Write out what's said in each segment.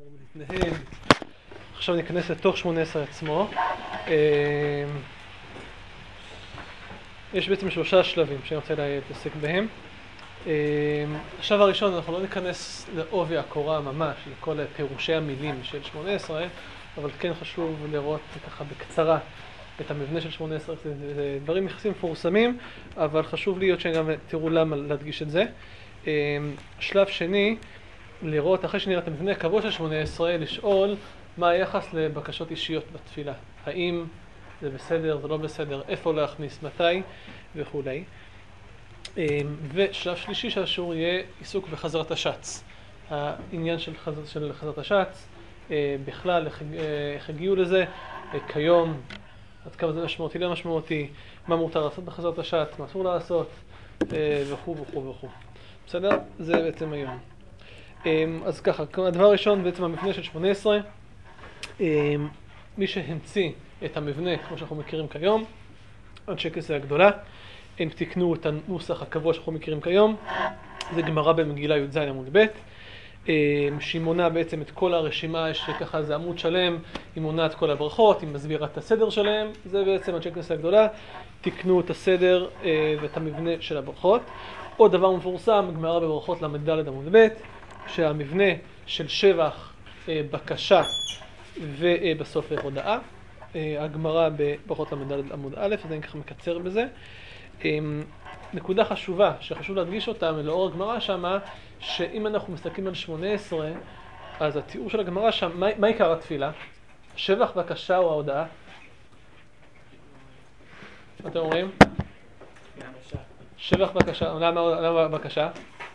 להתנהל. עכשיו ניכנס לתוך 18 עצמו. יש בעצם 3 שלבים שאני רוצה להתעסק בהם. השלב הראשון, אנחנו לא ניכנס לעובי הקורה ממש, לכל פירושי המילים של 18, אבל כן חשוב לראות ככה בקצרה את המבנה של 18. זה דברים יחסים מפורסמים, אבל חשוב להיות שגם תראו למה להדגיש את זה. שלב שני, לראות, אחרי שנראה את המבנה הקבוע של 18, לשאול מה היחס לבקשות אישיות בתפילה. האם זה בסדר, זה לא בסדר, איפה להכניס, מתי וכו'. ושלב שלישי של השיעור יהיה עיסוק בחזרת השץ. העניין של חזרת השץ, בכלל, איך הגיעו לזה, כיום, עד כמה זה משמעותי, לא משמעותי, מה מותר לעשות בחזרת השץ, מה אסור לעשות, וכו' וכו' וכו'. בסדר? זה בעצם היום. אז ככה, הדבר הראשון בעצם המבנה של 18, מי שהמציא את המבנה כמו שאנחנו מכירים כיום, אנשי כסא הגדולה, הם תיקנו את הנוסח הקבוע שאנחנו מכירים כיום, זה גמרא במגילה י"ז עמוד ב', שהיא מונה בעצם את כל הרשימה, יש ככה זה עמוד שלם, היא מונה את כל הברכות, היא מסבירה את הסדר שלהם, זה בעצם אנשי כסא הגדולה, תיקנו את הסדר ואת המבנה של הברכות. עוד דבר מפורסם, גמרא בברכות ל"ד עמוד ב', שהמבנה של שבח, בקשה ובסוף הודעה, הגמרא בברכות ל"ד עמוד א', אז אני ככה מקצר בזה. נקודה חשובה שחשוב להדגיש אותה לאור הגמרא שמה, שאם אנחנו מסתכלים על 18, אז התיאור של הגמרא שם, מה עיקר התפילה? שבח, בקשה או ההודעה? מה אתם אומרים? שבח, בקשה. למה בקשה?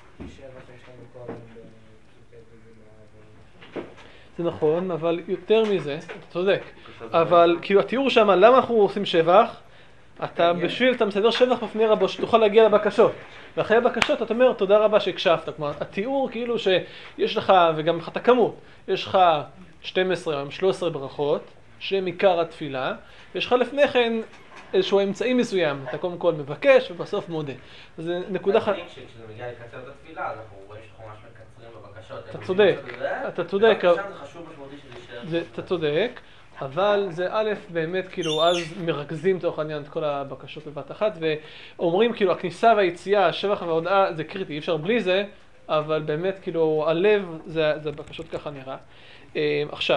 זה נכון, אבל יותר מזה, אתה צודק. אבל כאילו התיאור שם, למה אנחנו עושים שבח? אתה בשביל, אתה מסדר שבח בפני רבו, שתוכל להגיע לבקשות. ואחרי הבקשות אתה אומר, תודה רבה שהקשבת. כלומר, התיאור כאילו שיש לך, וגם לך את הכמות, יש לך 12 או 13 ברכות, שהם עיקר התפילה, ויש לך לפני כן איזשהו אמצעי מסוים. אתה קודם כל מבקש ובסוף מודה. זה נקודה כשזה מגיע לקצר את התפילה, אז אנחנו רואים שאנחנו ממש מקצרים בבקשות. אתה צודק, אתה צודק. עכשיו זה חשוב משמעותי שזה יישאר. אתה צודק. אבל זה א', באמת כאילו אז מרכזים תוך העניין את כל הבקשות בבת אחת, ואומרים כאילו הכניסה והיציאה, השבח וההודעה זה קריטי, אי אפשר בלי זה, אבל באמת כאילו הלב זה בקשות ככה נראה. עכשיו,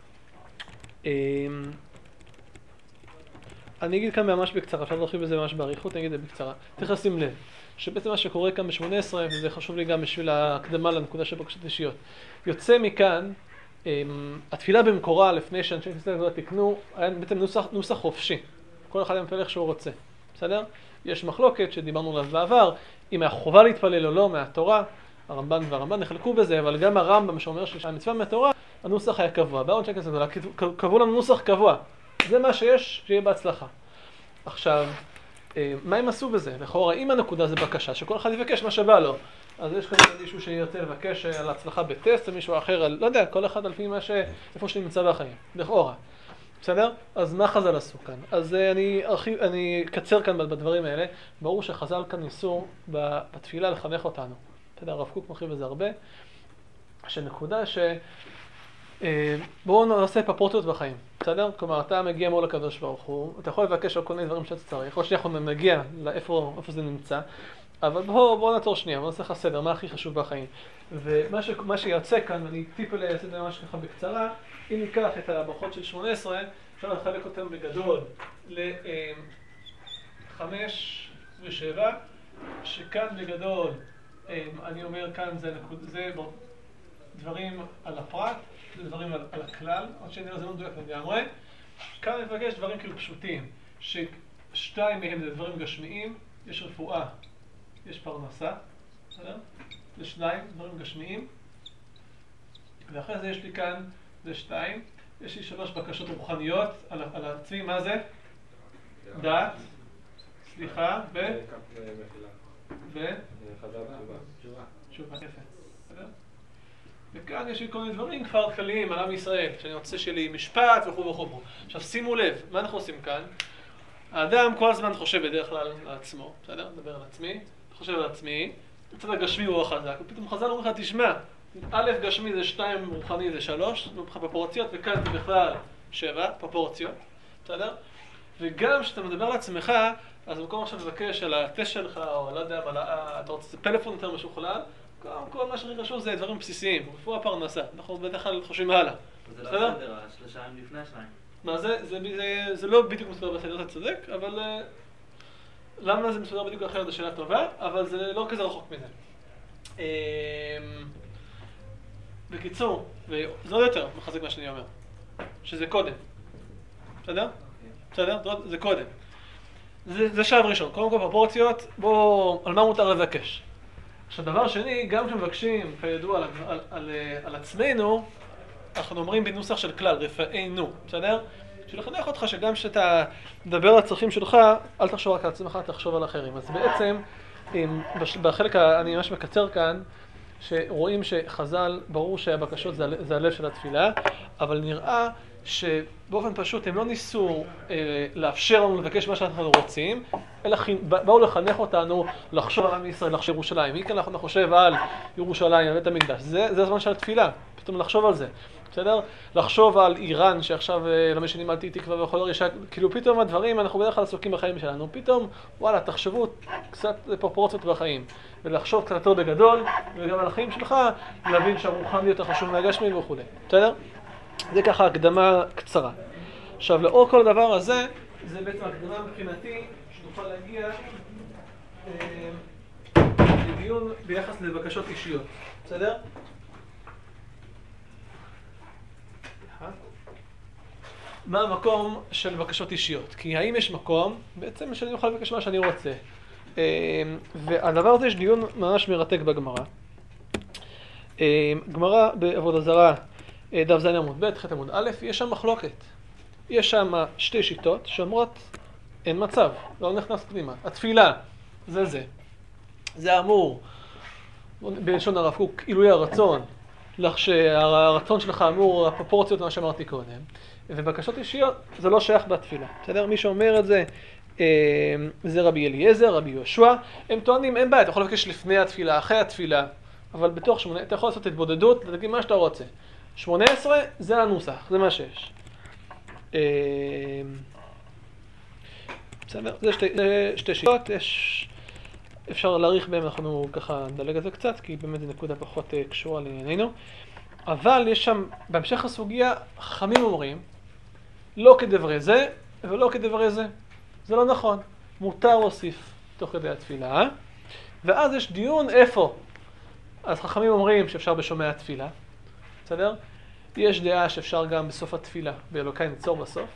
אני אגיד כאן ממש בקצרה, אפשר להרחיב בזה ממש בעריכות, אני אגיד את זה בקצרה. צריך לשים לב, שבעצם מה שקורה כאן ב-18, וזה חשוב לי גם בשביל ההקדמה לנקודה של בקשות אישיות, יוצא מכאן, התפילה במקורה לפני שאנשי כסא הגדולה תקנו, היה בעצם נוסח חופשי. כל אחד מפעיל איך שהוא רוצה. בסדר? יש מחלוקת שדיברנו עליו בעבר, אם היה חובה להתפלל או לא מהתורה, הרמב"ן והרמב"ן נחלקו בזה, אבל גם הרמב"ם שאומר שהמצווה מהתורה, הנוסח היה קבוע. באו אנשי כסא הגדולה, קבעו לנו נוסח קבוע. זה מה שיש, שיהיה בהצלחה. עכשיו, מה הם עשו בזה? לכאורה, אם הנקודה זה בקשה, שכל אחד יבקש מה שבא לו. אז יש כאן מישהו שירצה לבקש על הצלחה בטסט, ומישהו אחר על, לא יודע, כל אחד על פי איפה שנמצא בחיים, לכאורה. בסדר? אז מה חז"ל עשו כאן? אז אני אקצר כאן בדברים האלה. ברור שחז"ל כאן ניסו בתפילה לחנך אותנו. בסדר, הרב קוק מרחיב בזה הרבה. שנקודה בואו נעשה פרופורציות בחיים. בסדר? כלומר, אתה מגיע מול הקדוש ברוך הוא, אתה יכול לבקש על כל מיני דברים שאתה צריך, או שאנחנו נגיע לאיפה זה נמצא. אבל בואו נעצור שנייה, בואו נעשה לך סדר, מה הכי חשוב בחיים. ומה שיוצא כאן, אני טיפה אעשה את זה ממש ככה בקצרה, אם ניקח את הברכות של 18, אפשר לחלק אותם בגדול ל5 ו7, שכאן בגדול, אני אומר כאן זה דברים על הפרט, זה דברים על הכלל, עוד שנראה זה לא מדויק לגמרי. כאן אני מבקש דברים כאילו פשוטים, ששתיים מהם זה דברים גשמיים, יש רפואה, יש פרנסה, בסדר? זה 2 דברים גשמיים. ואחרי זה יש לי כאן, זה 2, יש לי 3 בקשות רוחניות על עצמי, מה זה? דעת, סליחה, תשובה, יפה, בסדר? וכאן יש לי כל מיני דברים כבר כלליים על עם ישראל, שאני רוצה שלי משפט וכו' וכו'. עכשיו שימו לב, מה אנחנו עושים כאן? האדם כל הזמן חושב בדרך כלל על עצמו, בסדר? נדבר על עצמי, חושב על עצמי, הצד הגשמי הוא החזק, ופתאום חז"ל אומר לך, תשמע, א' גשמי זה 2, רוחני זה 3, מבחינת פרופורציות, וכאן זה בכלל 7, פרופורציות, בסדר? וגם כשאתה מדבר לעצמך, אז במקום עכשיו לבקש על הטסט שלך, או לא יודע, אתה רוצה פלאפון יותר משוכלל, כל מה שהכי חשוב זה דברים בסיסיים, רפואה פרנסה, אנחנו בדרך כלל חושבים הלאה. זה לא בסדר, השלושה הם לפני השניים. מה זה לא בדיוק מסודר בסדר, אתה צודק, אבל למה זה מסודר בדיוק אחרת, זו שאלה טובה, אבל זה לא כזה רחוק מזה. בקיצור, וזה עוד יותר מחזק מה שאני אומר, שזה קודם, בסדר? בסדר? זה קודם. זה שלב ראשון, קודם כל פרופורציות, על מה מותר לבקש. עכשיו דבר שני, גם כשמבקשים, כידוע, על עצמנו, אנחנו אומרים בנוסח של כלל, רפאנו, בסדר? בשביל לחנך אותך שגם כשאתה מדבר על הצרכים שלך, אל תחשוב רק על עצמך, תחשוב על אחרים. אז בעצם, בחלק, אני ממש מקצר כאן, שרואים שחז"ל, ברור שהבקשות זה הלב של התפילה, אבל נראה שבאופן פשוט הם לא ניסו לאפשר לנו לבקש מה שאנחנו רוצים, אלא באו לחנך אותנו לחשוב על עם ישראל, לחשוב ירושלים. מכאן אנחנו חושב על ירושלים, על בית המקדש. זה הזמן של התפילה, פתאום לחשוב על זה. בסדר? לחשוב על איראן שעכשיו לא משנים על תקווה וכל הרשע, כאילו פתאום הדברים, אנחנו בדרך כלל עסוקים בחיים שלנו, פתאום וואלה, תחשבו קצת פרופורציות בחיים, ולחשוב קצת יותר בגדול, וגם על החיים שלך, להבין שהרוחני יותר חשוב מהגשמי וכו'. בסדר? זה ככה הקדמה קצרה. עכשיו, לאור כל הדבר הזה, זה בעצם הקדמה מבחינתי, שנוכל להגיע לדיון ביחס לבקשות אישיות. בסדר? מה המקום של בקשות אישיות? כי האם יש מקום, בעצם שאני אוכל לבקש מה שאני רוצה. והדבר הזה יש דיון ממש מרתק בגמרא. גמרא בעבודה זרה, דף ז עמוד ב', ח' עמוד א', יש שם מחלוקת. יש שם שתי שיטות שאומרות, אין מצב, לא נכנס פנימה. התפילה, זה. זה אמור, בלשון הרב קוק, עילוי הרצון, שהרצון שלך אמור, הפרופורציות מה שאמרתי קודם. ובקשות אישיות, זה לא שייך בתפילה. בסדר? מי שאומר את זה, זה רבי אליעזר, רבי יהושע. הם טוענים, אין בעיה, אתה יכול לבקש לפני התפילה, אחרי התפילה, אבל בתוך 8, אתה יכול לעשות התבודדות, תגיד מה שאתה רוצה. 18, זה הנוסח, זה מה שיש. בסדר? זה שתי שיטות, אפשר להאריך בהם, אנחנו ככה נדלג על זה קצת, כי באמת זו נקודה פחות קשורה לענייננו. אבל יש שם, בהמשך הסוגיה, חכמים אומרים, לא כדברי זה ולא כדברי זה. זה לא נכון. מותר להוסיף תוך כדי התפילה. ואז יש דיון איפה. אז חכמים אומרים שאפשר בשומע התפילה. בסדר? יש דעה שאפשר גם בסוף התפילה, באלוקי ניצור בסוף.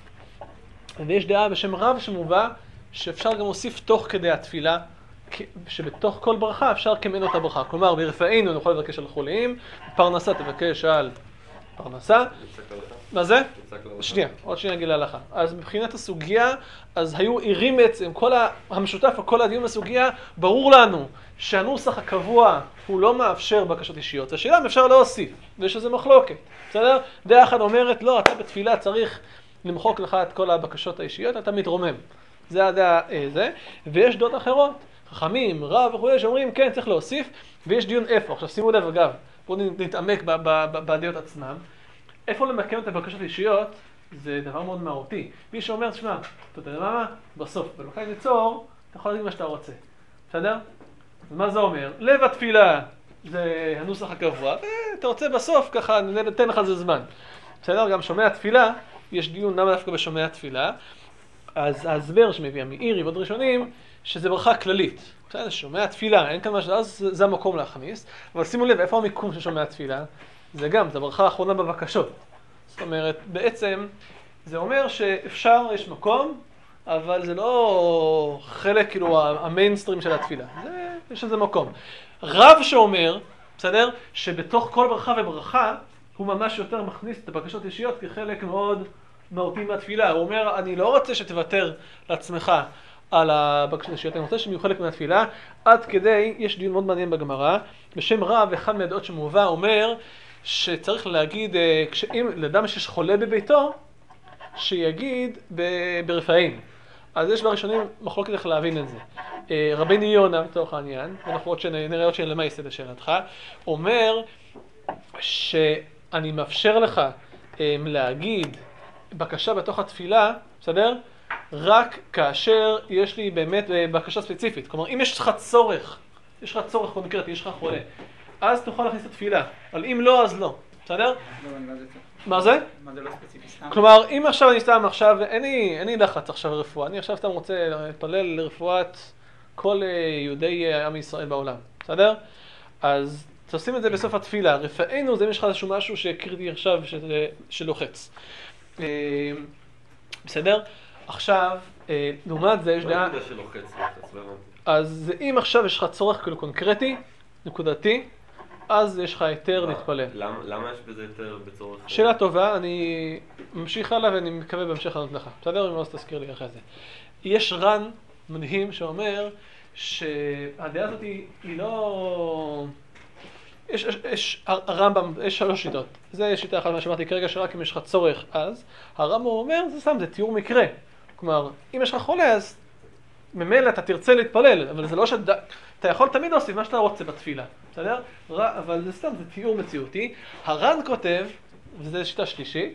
ויש דעה בשם רב שמובא, שאפשר גם להוסיף תוך כדי התפילה, שבתוך כל ברכה אפשר כמנו את הברכה. כלומר, ברפאנו נוכל לבקש על חוליים, פרנסה תבקש על פרנסה. מה זה? שנייה, עוד שנייה נגיד להלכה. אז מבחינת הסוגיה, אז היו עירים בעצם, המשותף וכל הדיון בסוגיה, ברור לנו שהנוסח הקבוע הוא לא מאפשר בקשות אישיות. השאלה אם אפשר להוסיף, ויש איזה מחלוקת. בסדר? דעה אחת אומרת, לא, אתה בתפילה צריך למחוק לך את כל הבקשות האישיות, אתה מתרומם. זה הדעה זה. ויש דעות אחרות. חכמים, רב וכו' שאומרים, כן, צריך להוסיף, ויש דיון איפה. עכשיו, שימו לב, אגב, בואו נתעמק בדעות עצמם. איפה למקם את הבקשות אישיות, זה דבר מאוד מהותי. מי שאומר, תשמע, אתה יודע מה? בסוף, בלוקי ניצור, אתה יכול להגיד מה שאתה רוצה. בסדר? מה זה אומר? לב התפילה, זה הנוסח הקבוע, ואתה רוצה בסוף, ככה, ניתן לך זה זמן. בסדר? גם שומע התפילה, יש דיון למה דווקא בשומע התפילה. אז ההסבר שמביא מאירי ועוד ראשונים, שזה ברכה כללית. בסדר, שומע תפילה, אין כאן משהו, אז זה המקום להכניס. אבל שימו לב, איפה המיקום של שומע תפילה? זה גם, זה הברכה האחרונה בבקשות. זאת אומרת, בעצם, זה אומר שאפשר, יש מקום, אבל זה לא חלק, כאילו, המיינסטרים של התפילה. יש איזה מקום. רב שאומר, בסדר, שבתוך כל ברכה וברכה, הוא ממש יותר מכניס את הבקשות אישיות כחלק מאוד מהותי מהתפילה. הוא אומר, אני לא רוצה שתוותר לעצמך על הבקשות אישיות, אני רוצה שהם יהיו חלק מהתפילה. עד כדי, יש דיון מאוד מעניין בגמרא, בשם רב, אחד מהדעות שמובא, אומר שצריך להגיד, אם לאדם שיש חולה בביתו, שיגיד ברפאים. אז יש בראשונים מחלוקת איך להבין את זה. רבני יונה, בתוך העניין, ואנחנו עוד נראה עוד שלמה יסד לשאלתך, אומר שאני מאפשר לך להגיד בקשה בתוך התפילה, בסדר? רק כאשר יש לי באמת בקשה ספציפית. כלומר, אם יש לך צורך, קונקרטי, יש לך חולה, אז תוכל להכניס את התפילה. אבל אם לא, אז לא. בסדר? מה זה? מה זה לא ספציפי סתם? כלומר, אם עכשיו אני סתם עכשיו, אין לי לחץ עכשיו לרפואה, אני עכשיו סתם רוצה להתפלל לרפואת כל יהודי עם ישראל בעולם. בסדר? אז תשים את זה בסוף התפילה. רפאנו זה אם יש לך איזשהו משהו שהכרתי עכשיו שלוחץ. בסדר? עכשיו, לעומת זה יש דעה... לא יודע שלוחץ, אז אם עכשיו יש לך צורך כאילו קונקרטי, נקודתי, אז יש לך היתר להתפלל. למה יש בזה היתר בצורך? שאלה טובה, אני ממשיך הלאה ואני מקווה בהמשך לענות לך. בסדר? אם לא, אז תזכיר לי אחרי זה. יש רן מדהים שאומר שהדעה הזאת היא לא... יש הרמב"ם, יש 3 שיטות. זה שיטה אחת מה שאמרתי כרגע, שרק אם יש לך צורך אז. הרמב"ם אומר, זה סתם, זה תיאור מקרה. כלומר, אם יש לך חולה אז ממילא אתה תרצה להתפלל, אבל זה לא אתה יכול תמיד להוסיף מה שאתה רוצה בתפילה. בסדר? אבל זה סתם, זה תיאור מציאותי. הר"ן כותב, וזו שיטה שלישית,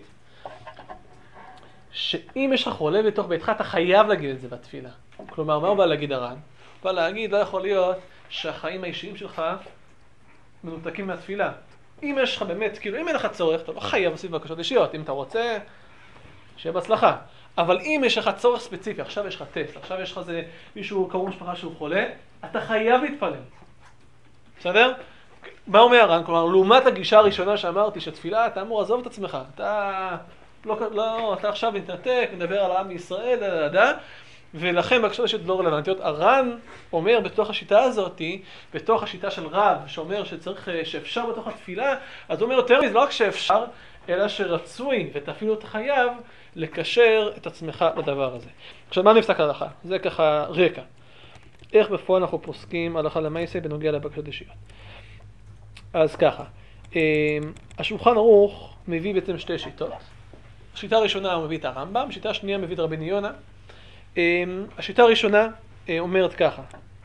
שאם יש לך חולה בתוך ביתך, אתה חייב להגיד את זה בתפילה. כלומר, מה הוא בא להגיד הר"ן? הוא בא להגיד, לא יכול להיות שהחיים האישיים שלך מנותקים מהתפילה. אם יש לך באמת, כאילו, אם אין לך צורך, אתה לא חייב להוסיף בקשות אישיות. אם אתה רוצה, שיהיה בהצלחה. אבל אם יש לך צורך ספציפי, עכשיו יש לך טסט, עכשיו יש לך מישהו, קרוב משפחה שהוא חולה, אתה חייב להתפלל. בסדר? מה אומר הר"ן? כלומר, לעומת הגישה הראשונה שאמרתי, שתפילה, אתה אמור לעזוב את עצמך. אתה עכשיו מתנתק, מדבר על העם בישראל, ולכן בקשות אישיות לא רלוונטיות. הר"ן אומר בתוך השיטה הזאת, בתוך השיטה של רב, שאומר שאפשר בתוך התפילה, אז הוא אומר יותר מזה, לא רק שאפשר, אלא שרצוי, ואפילו אתה חייב, לקשר את עצמך לדבר הזה. עכשיו, מה נפסק הלכה? זה ככה רקע. איך בפועל אנחנו פוסקים הלכה למעשה בנוגע לבקשות אישיות. אז ככה, השולחן ערוך מביא בעצם 2 שיטות. השיטה הראשונה הוא מביא את הרמב"ם, השיטה השנייה מביא את רבני יונה. השיטה הראשונה אומרת ככה.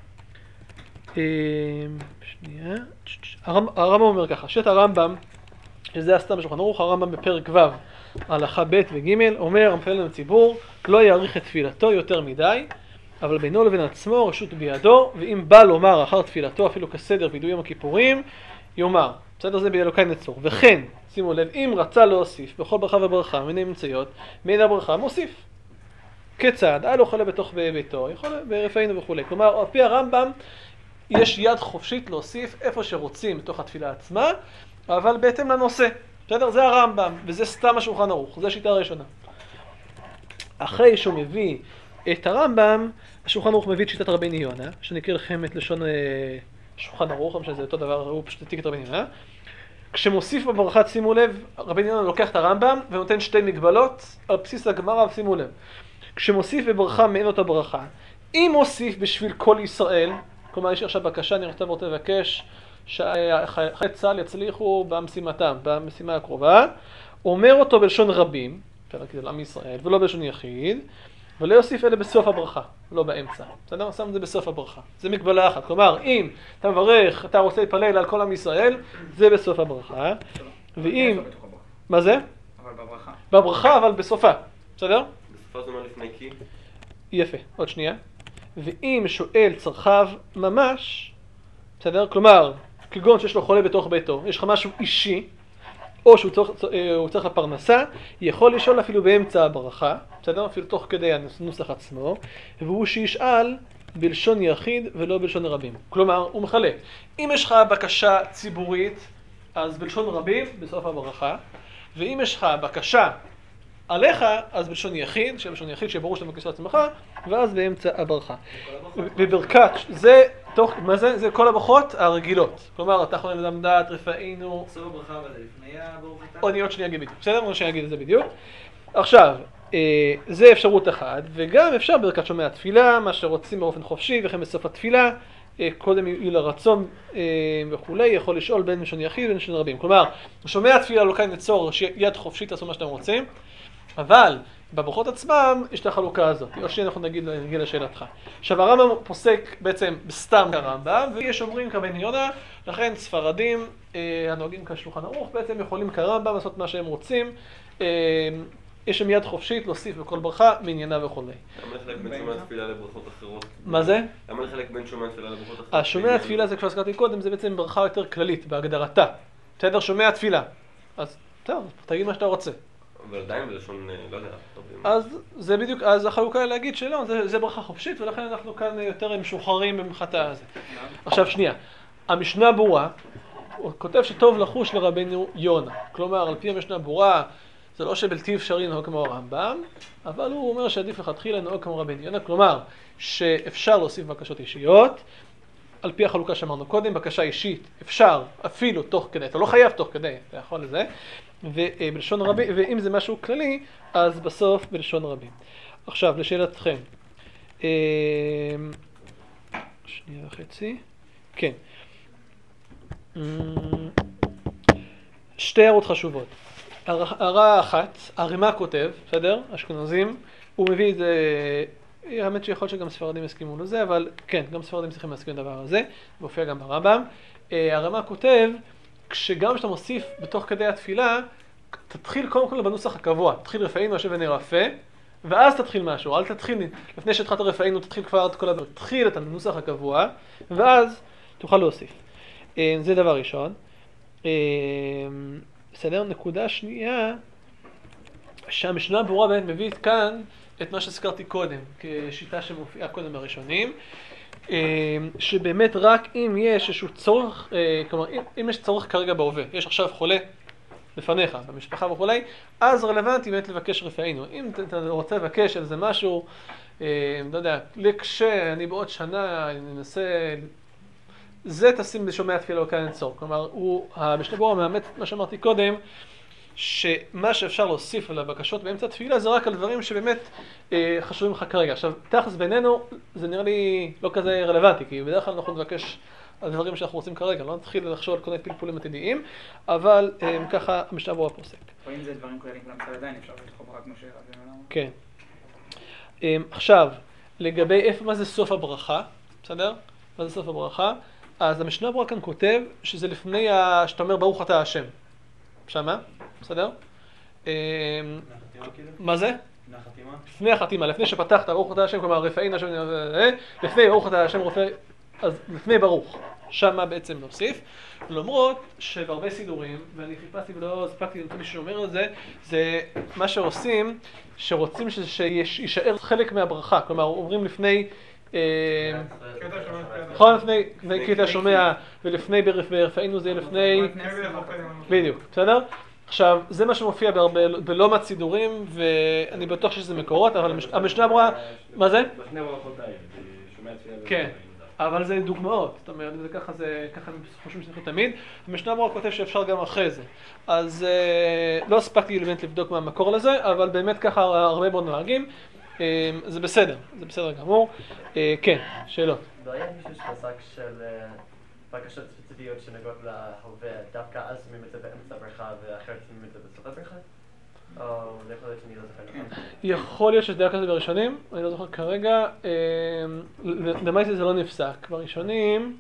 הרמב"ם אומר ככה, שיטת הרמב"ם, שזה הסתם בשולחן ערוך, הרמב"ם בפרק ו' הלכה ב' וג' אומר, המפלל לציבור, לא יאריך את תפילתו יותר מדי, אבל בינו לבין עצמו רשות בידו, ואם בא לומר אחר תפילתו, אפילו כסדר וידוי יום הכיפורים, יאמר. בסדר? זה באלוקי נצור. וכן, שימו לב, אם רצה להוסיף בכל ברכה וברכה מיני אמצעיות, מן הברכה מוסיף. כיצד? לא חולה בתוך ביתו, יכול ברפאנו וכו'. כלומר, על פי הרמב"ם, יש יד חופשית להוסיף איפה שרוצים בתוך התפילה עצמה, אבל בהתאם לנושא. בסדר? זה הרמב"ם, וזה סתם השולחן ערוך. זה השיטה הראשונה. אחרי שהוא מביא את הרמב"ם, השולחן ערוך מביא את שיטת רבני יונה, שנקריא לכם את לשון שולחן ערוך, שזה אותו דבר, הוא פשוט העתיק את רבני יונה. כשמוסיף בברכה, שימו לב, רבני יונה לוקח את הרמב"ם ונותן 2 מגבלות על בסיס הגמרא, ושימו לב. כשמוסיף בברכה מעין אותה ברכה, אם מוסיף בשביל כל ישראל, כלומר יש עכשיו בקשה, אני רוצה לבקש שחיילי צה"ל יצליחו במשימתם, במשימה הקרובה, אומר אותו בלשון רבים, פרק על עם ישראל, ולא בלשון יחיד, ולא יוסיף אלה בסוף הברכה, לא באמצע. בסדר? שם את זה בסוף הברכה. זה מגבלה אחת. כלומר, אם אתה מברך, אתה רוצה להתפלל על כל עם ישראל, זה בסוף הברכה. ואם... מה זה? אבל בברכה. בברכה, אבל בסופה. בסדר? בסופה זה מה לפני כי? יפה. עוד שנייה. ואם שואל צרכיו ממש, בסדר? כלומר, כגון שיש לו חולה בתוך ביתו, יש לך משהו אישי, או שהוא צריך לפרנסה, יכול לשאול אפילו באמצע הברכה, בסדר? אפילו תוך כדי הנוסח עצמו, והוא שישאל בלשון יחיד ולא בלשון רבים. כלומר, הוא מחלק. אם יש לך בקשה ציבורית, אז בלשון רבים, בסוף הברכה, ואם יש לך בקשה עליך, אז בלשון יחיד, שברור שאתה מבקש לעצמך, ואז באמצע הברכה. בברכת, זה תוך, מה זה? זה כל הברכות הרגילות. כלומר, אתה יכול לדעת, רפאנו... סוף הברכה, אבל זה לפני הברכתה? אני עוד שנייה אגיד בדיוק. בסדר? עוד שנייה אגיד את זה בדיוק. עכשיו, זה אפשרות אחת, וגם אפשר ברכת שומע תפילה, מה שרוצים באופן חופשי, וכן בסוף התפילה, קודם יהיו לרצון וכולי, יכול לשאול בין לשון יחיד ובין לשון רבים. כלומר, שומע תפילה לוקח נצור יד חופשית, תעשו מה שאתם רוצים. אבל בברכות עצמם יש את החלוקה הזאת. או שאנחנו נגיד לשאלתך. עכשיו הרמב"ם פוסק בעצם בסתם כרמב"ם, ויש אומרים כבן יונה, לכן ספרדים הנוהגים כשולחן ערוך בעצם יכולים כרמב"ם לעשות מה שהם רוצים. יש שם יד חופשית להוסיף בכל ברכה מעניינה וכו'. למה לחלק בין שומע תפילה לברכות אחרות? מה זה? למה לחלק בין שומע תפילה לברכות אחרות? השומע תפילה זה כבר הזכרתי קודם, זה בעצם ברכה יותר כללית בהגדרתה. בסדר, שומע תפילה. אז טוב, תגיד מה שאתה רוצה. אבל עדיין בלשון, לא יודע, אז זה בדיוק, אז החלוקה היא להגיד שלא, זה ברכה חופשית, ולכן אנחנו כאן יותר משוחררים במחתה הזה. עכשיו שנייה, המשנה ברורה, הוא כותב שטוב לחוש לרבנו יונה. כלומר, על פי המשנה ברורה, זה לא שבלתי אפשרי לנהוג כמו הרמב"ם, אבל הוא אומר שעדיף לכתחילה לנהוג כמו רבנו יונה, כלומר, שאפשר להוסיף בקשות אישיות, על פי החלוקה שאמרנו קודם, בקשה אישית אפשר אפילו תוך כדי, אתה לא חייב תוך כדי, אתה יכול לזה, ובלשון רבים, ואם זה משהו כללי, אז בסוף בלשון רבים. עכשיו, לשאלתכם. שנייה וחצי. כן. שתי הערות חשובות. הערה אחת, הרמ"א כותב, בסדר? אשכנזים, הוא מביא את זה, האמת שיכול שגם ספרדים יסכימו לזה, אבל כן, גם ספרדים צריכים להסכים לדבר הזה, מופיע גם ברמב"ם. הרמ"א כותב, כשגם כשאתה מוסיף בתוך כדי התפילה, תתחיל קודם כל בנוסח הקבוע, תתחיל רפאינו השם ונרפא, ואז תתחיל משהו, אל תתחיל, לפני שהתחלת רפאינו, תתחיל כבר את כל הדבר, תתחיל את הנוסח הקבוע, ואז תוכל להוסיף. זה דבר ראשון. בסדר, נקודה שנייה, שהמשנה ברורה באמת מביא כאן את מה שהזכרתי קודם, כשיטה שמופיעה קודם בראשונים, שבאמת רק אם יש איזשהו צורך, כלומר, אם יש צורך כרגע בהווה, יש עכשיו חולה לפניך, במשפחה וכולי, אז רלוונטי באמת לבקש רפאינו. אם אתה רוצה לבקש על זה משהו, לא יודע, כשאני בעוד שנה ננסה, זה תשים בשומע תפילה וכאן נצור. כלומר, המשנה ברורה מאמת מה שאמרתי קודם, שמה שאפשר להוסיף על הבקשות באמצע תפילה זה רק על דברים שבאמת חשובים לך כרגע. עכשיו, תכלס בינינו זה נראה לי לא כזה רלוונטי, כי בדרך כלל אנחנו נבקש על דברים שאנחנו רוצים כרגע, לא נתחיל לחשוב על כל מיני פלפולים עתידיים, אבל ככה המשנה ברורה פוסק. או אם זה דברים כלליים למצב עדיין, אפשר לתחוב רק כמו שהרבנו. כן. עכשיו, לגבי מה זה סוף הברכה, בסדר? מה זה סוף הברכה? אז המשנה ברורה כאן כותב שזה לפני שאתה אומר ברוך אתה השם. שמה? בסדר? מה זה? לפני החתימה, לפני שפתחת ברוך אתה השם, כלומר רפאינו השם, לפני ברוך אתה השם רופא, אז לפני ברוך, שמה בעצם נוסיף, למרות שבהרבה סידורים, ואני חיפשתי ולא הספקתי למצוא מישהו שאומר את זה, זה מה שעושים, שרוצים שישאר חלק מהברכה, כלומר אומרים לפני, נכון, לפני כי אתה שומע, ולפני ברפאינו זה לפני, בדיוק, בסדר? עכשיו, זה מה שמופיע בלא מעט סידורים, ואני בטוח שזה מקורות, אבל המשנה ברורה, מה זה? בשני ברכותיי, שומע תפילה. כן, אבל זה דוגמאות, זאת אומרת, ככה הם חושבים שזה תמיד. המשנה ברורה כותב שאפשר גם אחרי זה. אז לא הספקתי באמת לבדוק מה המקור לזה, אבל באמת ככה הרבה מאוד נוהגים. זה בסדר גמור. כן, שאלות. לא היה מישהו שפסק של בקשות ספציפיות שנגעות להווה, דווקא אז שמים את זה באמצע הברכה ואחרת שמים את זה בסוף הברכה? או זה יכול להיות שאני לא זוכר נכון? יכול להיות שזה היה כזה בראשונים, אני לא זוכר כרגע. למעשה זה לא נפסק. בראשונים,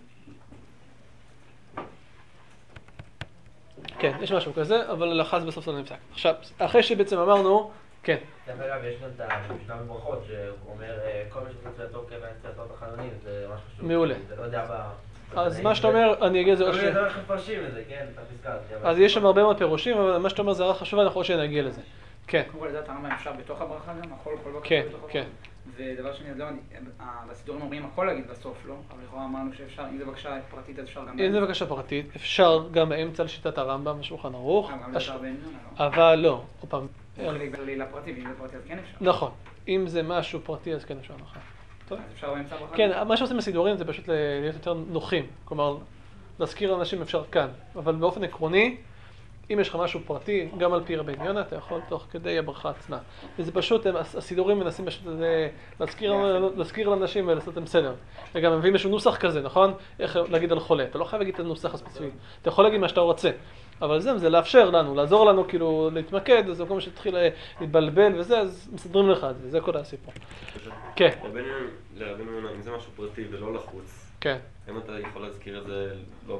כן, יש משהו כזה, אבל לחץ בסוף זה לא נפסק. עכשיו, אחרי שבעצם אמרנו, כן. דרך אגב, יש גם את המשנה בברכות, שהוא אומר, כל מי שתפילתו כיוון תפילתו בחלונים, זה ממש חשוב. מעולה. זה לא יודע אז מה שאתה אומר, אני אגיד את זה עוד שנייה. איך מפרשים את זה, כן, את הפסקה. אז יש שם הרבה מאוד פירושים, אבל מה שאתה אומר זה רק חשוב, אנחנו חושבים שנגיע לזה. כן. קודם כל לדעת הרמב"ם אפשר בתוך הברכה גם, הכל כל בקשה כן, בתוך כן. הברכה. ודבר שני, בסידורים אומרים הכל להגיד בסוף, לא? אבל לכאורה אמרנו שאפשר, אם זה בקשה פרטית אז אפשר גם אם זה בקשה פרטית, אפשר גם באמצע לשיטת הרמב"ם בשולחן ערוך, גם אפשר בעניין, לא? אבל לא, עוד פעם. חלק בלילה פרטי, ואם זה פרטי אז כן אפשר. נכון, אם זה משהו פרטי אז כן אפשר, נכון. אז אפשר באמצע הברכה? כן, מה שעושים בסידורים זה פשוט להיות יותר נוחים, כלומר, להזכיר לאנשים אפשר כאן, אבל באופן עקרוני, אם יש לך משהו פרטי, גם על פי רבן יונה, אתה יכול תוך כדי הברכה עצמה. וזה פשוט, הסידורים מנסים פשוט להזכיר לאנשים ולעשות אותם סדר. וגם מביאים איזשהו נוסח כזה, נכון? איך להגיד על חולה. אתה לא חייב להגיד את הנוסח הספציפי. אתה יכול להגיד מה שאתה רוצה. אבל זה לאפשר לנו, לעזור לנו כאילו להתמקד, אז במקום שתתחיל להתבלבל וזה, אז מסדרים לך את זה, זה כל הסיפור. כן. לרבן יונה, אם זה משהו פרטי ולא לחוץ, כן. אם אתה יכול להזכיר את זה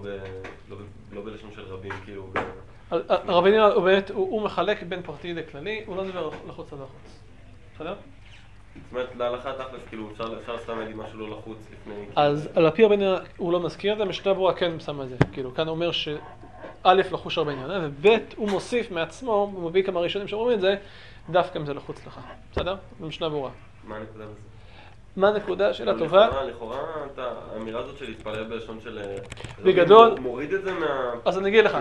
לא בלשון של רבים, כאילו... הרבן יונה, הוא באמת, הוא מחלק בין פרטי לכללי, הוא לא מדבר לחוץ עד לחוץ. בסדר? זאת אומרת, להלכה תכלס, כאילו, אפשר סתם להגיד משהו לא לחוץ לפני... אז על פי רבן יונה הוא לא מזכיר את זה, משנה ברורה כן שם את זה. כאילו, כאן הוא אומר שא' לחוש רבן יונה, וב' הוא מוסיף מעצמו, הוא מביא כמה ראשונים שאומרים את זה, דווקא אם זה לחוץ לך. בסדר? זה משנה ברורה. מה הנקודה בזה? מה הנקודה? שאלה טובה. לכאורה, האמירה הזאת של להתפלל בלשון של... בגדול... מוריד את זה מה... אז אני אגיד לך,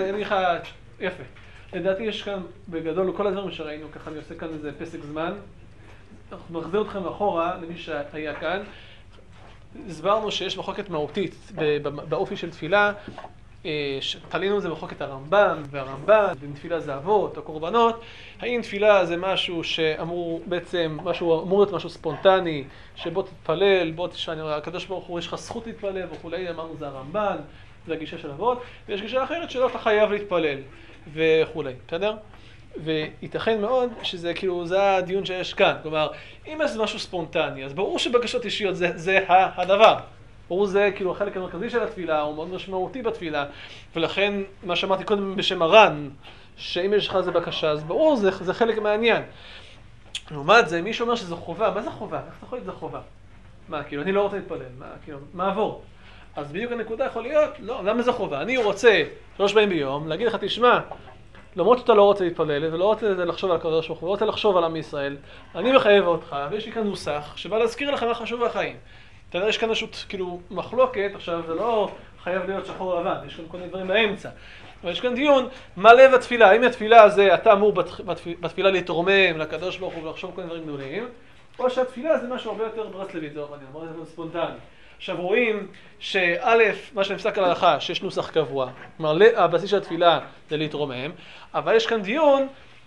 יפה. לדעתי יש כאן בגדול, כל הדברים שראינו, ככה אני עושה כאן איזה פסק זמן. אנחנו נחזיר אתכם אחורה למי שהיה כאן. הסברנו שיש מחלוקת מהותית באופי של תפילה. תלינו את זה במחלוקת הרמב"ם והרמב"ן, בין תפילה זה אבות או קורבנות. האם תפילה זה משהו שאמור בעצם, אמור להיות משהו ספונטני, שבוא תתפלל, בוא תשען, הקדוש ברוך הוא, יש לך זכות להתפלל וכולי, אמרנו זה הרמב"ן, זה הגישה של אבות, ויש גישה אחרת שלא אתה חייב להתפלל וכולי, בסדר? וייתכן מאוד שזה כאילו, זה הדיון שיש כאן, כלומר, אם יש משהו ספונטני, אז ברור שבקשות אישיות זה הדבר. ברור זה כאילו החלק המרכזי של התפילה, הוא מאוד משמעותי בתפילה, ולכן מה שאמרתי קודם בשם הר"ן, שאם יש לך איזה בקשה, אז ברור זה חלק מהעניין. לעומת זה, מי שאומר שזה חובה, מה זה חובה? איך אתה יכול להיות זה חובה? מה, כאילו, אני לא רוצה להתפלל, מה עבור? אז בדיוק הנקודה יכול להיות, לא, למה זה חובה? אני רוצה 3 פעמים ביום, להגיד לך, תשמע, למרות שאתה לא רוצה להתפלל, ולא רוצה לחשוב על הקדוש ברוך הוא, ולא רוצה לחשוב על עם ישראל, אני מחייב אותך, ויש לי כאן נוסח, שבא להזכיר לך מה חשוב בחיים. אתה יודע, יש כאן פשוט כאילו מחלוקת, עכשיו זה לא חייב להיות שחור או לבן, יש כאן כל מיני דברים באמצע. אבל יש כאן דיון, מה לב התפילה? האם התפילה הזה, אתה אמור בתפילה להתרומם לקדוש ברוך הוא ולחשוב כל מיני דברים גדולים, או שהתפילה זה משהו הרבה יותר ברסלבית, זה אומר, זה ספונטני. עכשיו רואים שא', מה שנפסק על ההלכה, שיש נוסח קבוע, כלומר, הבסיס של התפילה זה להתרומם, אבל יש כאן דיון,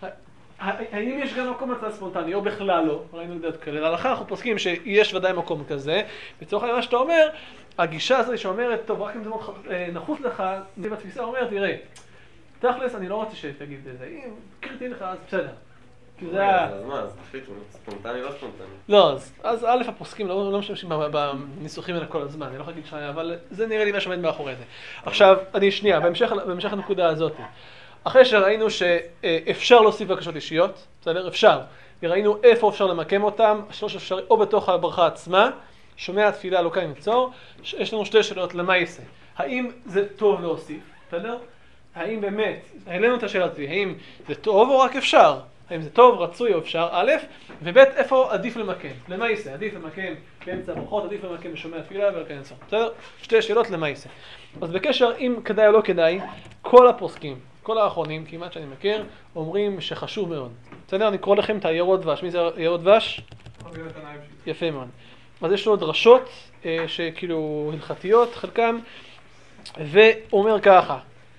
האם יש גם מקום לצד ספונטני, או בכלל לא, ראינו לדעת כאלה, להלכה אנחנו פוסקים שיש ודאי מקום כזה, בצורך מה שאתה אומר, הגישה הזאת שאומרת, טוב, רק אם זה מאוד נחוץ לך, נתיב התפיסה אומרת, תראה, תכלס, אני לא רוצה שתגיד את זה, אם קריטי לך, אז בסדר. אז מה, אז תחליט שהוא ספונטני, לא ספונטני. לא, אז א' הפוסקים לא משתמשים בניסוחים האלה כל הזמן, אני לא יכול להגיד שנייה, אבל זה נראה לי מה שעומד מאחורי זה. עכשיו, אני שנייה, בהמשך הנקודה הזאת. אחרי שראינו שאפשר להוסיף בקשות אישיות, בסדר? אפשר. וראינו איפה אפשר למקם אותם, 3 אפשר או בתוך הברכה עצמה, שומע התפילה לא כאן נצור, יש לנו 2 שאלות למה יעשה. האם זה טוב להוסיף, בסדר? האם באמת, העלינו את השאלה הזאת, האם זה טוב או רק אפשר? האם זה טוב, רצוי או אפשר, א', וב', איפה עדיף למקם? למה יעשה? עדיף למקם באמצע הברכות, עדיף למקם בשומע התפילה ולכן נצור. בסדר? 2 שאלות למה יעשה. אז בקשר אם כדאי או לא כדאי, כל הפוסקים, כל האחרונים, כמעט שאני מכיר, אומרים שחשוב מאוד. בסדר? אני אקרא לכם את הירוד דבש. מי זה ירוד דבש? יפה מאוד. אז יש לו דרשות שכאילו הלכתיות, חלקם, והוא אומר ככה,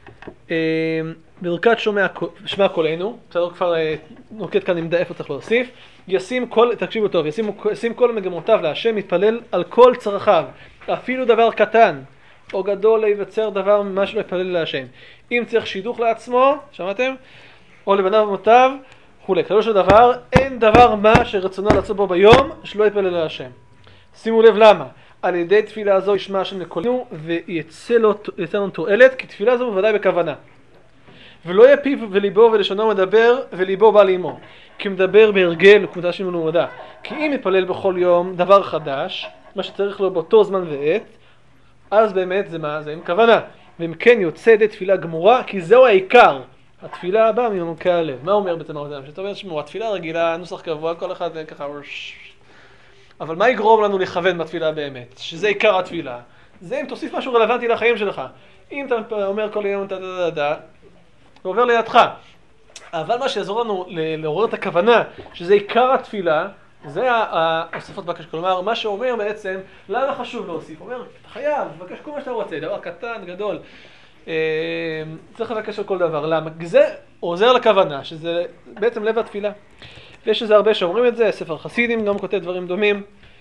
ברכת שמע קולנו, בסדר? כבר נוקט כאן עמדה איפה צריך להוסיף, תקשיבו טוב, ישים כל מגמותיו להשם, מתפלל על כל צרכיו, אפילו דבר קטן, או גדול להיווצר דבר ממה שלא יפלל להשם. אם צריך שידוך לעצמו, שמעתם? או לבניו ומותיו, וכולי. כלומר של דבר, אין דבר מה שרצונו לעשות בו ביום שלא יפלל להשם. שימו לב למה. על ידי תפילה זו ישמע השם לקולנו ויצא לנו תועלת, כי תפילה זו בוודאי בכוונה. ולא יהיה פיו וליבו ולשונו מדבר וליבו בא לאמו. כי מדבר בהרגל וכמותה שמנו מדע. כי אם יפלל בכל יום דבר חדש, מה שצריך לו באותו זמן ועת, אז באמת זה מה? זה עם כוונה. ואם כן יוצא ידי תפילה גמורה, כי זהו העיקר. התפילה הבאה ממעומקי הלב. מה אומר בעצם הרב? שאתה אומר שמור, התפילה רגילה, נוסח קבוע, כל אחד ככה... אבל מה יגרום לנו לכוון בתפילה באמת? שזה עיקר התפילה. זה אם תוסיף משהו רלוונטי לחיים שלך. אם אתה אומר כל יום אתה זה עובר לידך. אבל מה שיעזור לנו לעורר את הכוונה, שזה עיקר התפילה, זה ההוספות בקש. כלומר, מה שאומר בעצם, למה חשוב להוסיף? אומר, אתה חייב, בקש כל מה שאתה רוצה, דבר קטן, גדול. צריך לבקש על כל דבר. למה? זה עוזר לכוונה, שזה בעצם לב התפילה. ויש איזה הרבה שאומרים את זה, ספר חסידים גם כותב דברים דומים.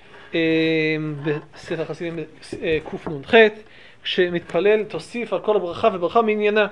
בספר חסידים קנ"ח, כשמתפלל תוסיף על כל הברכה וברכה מעניינה.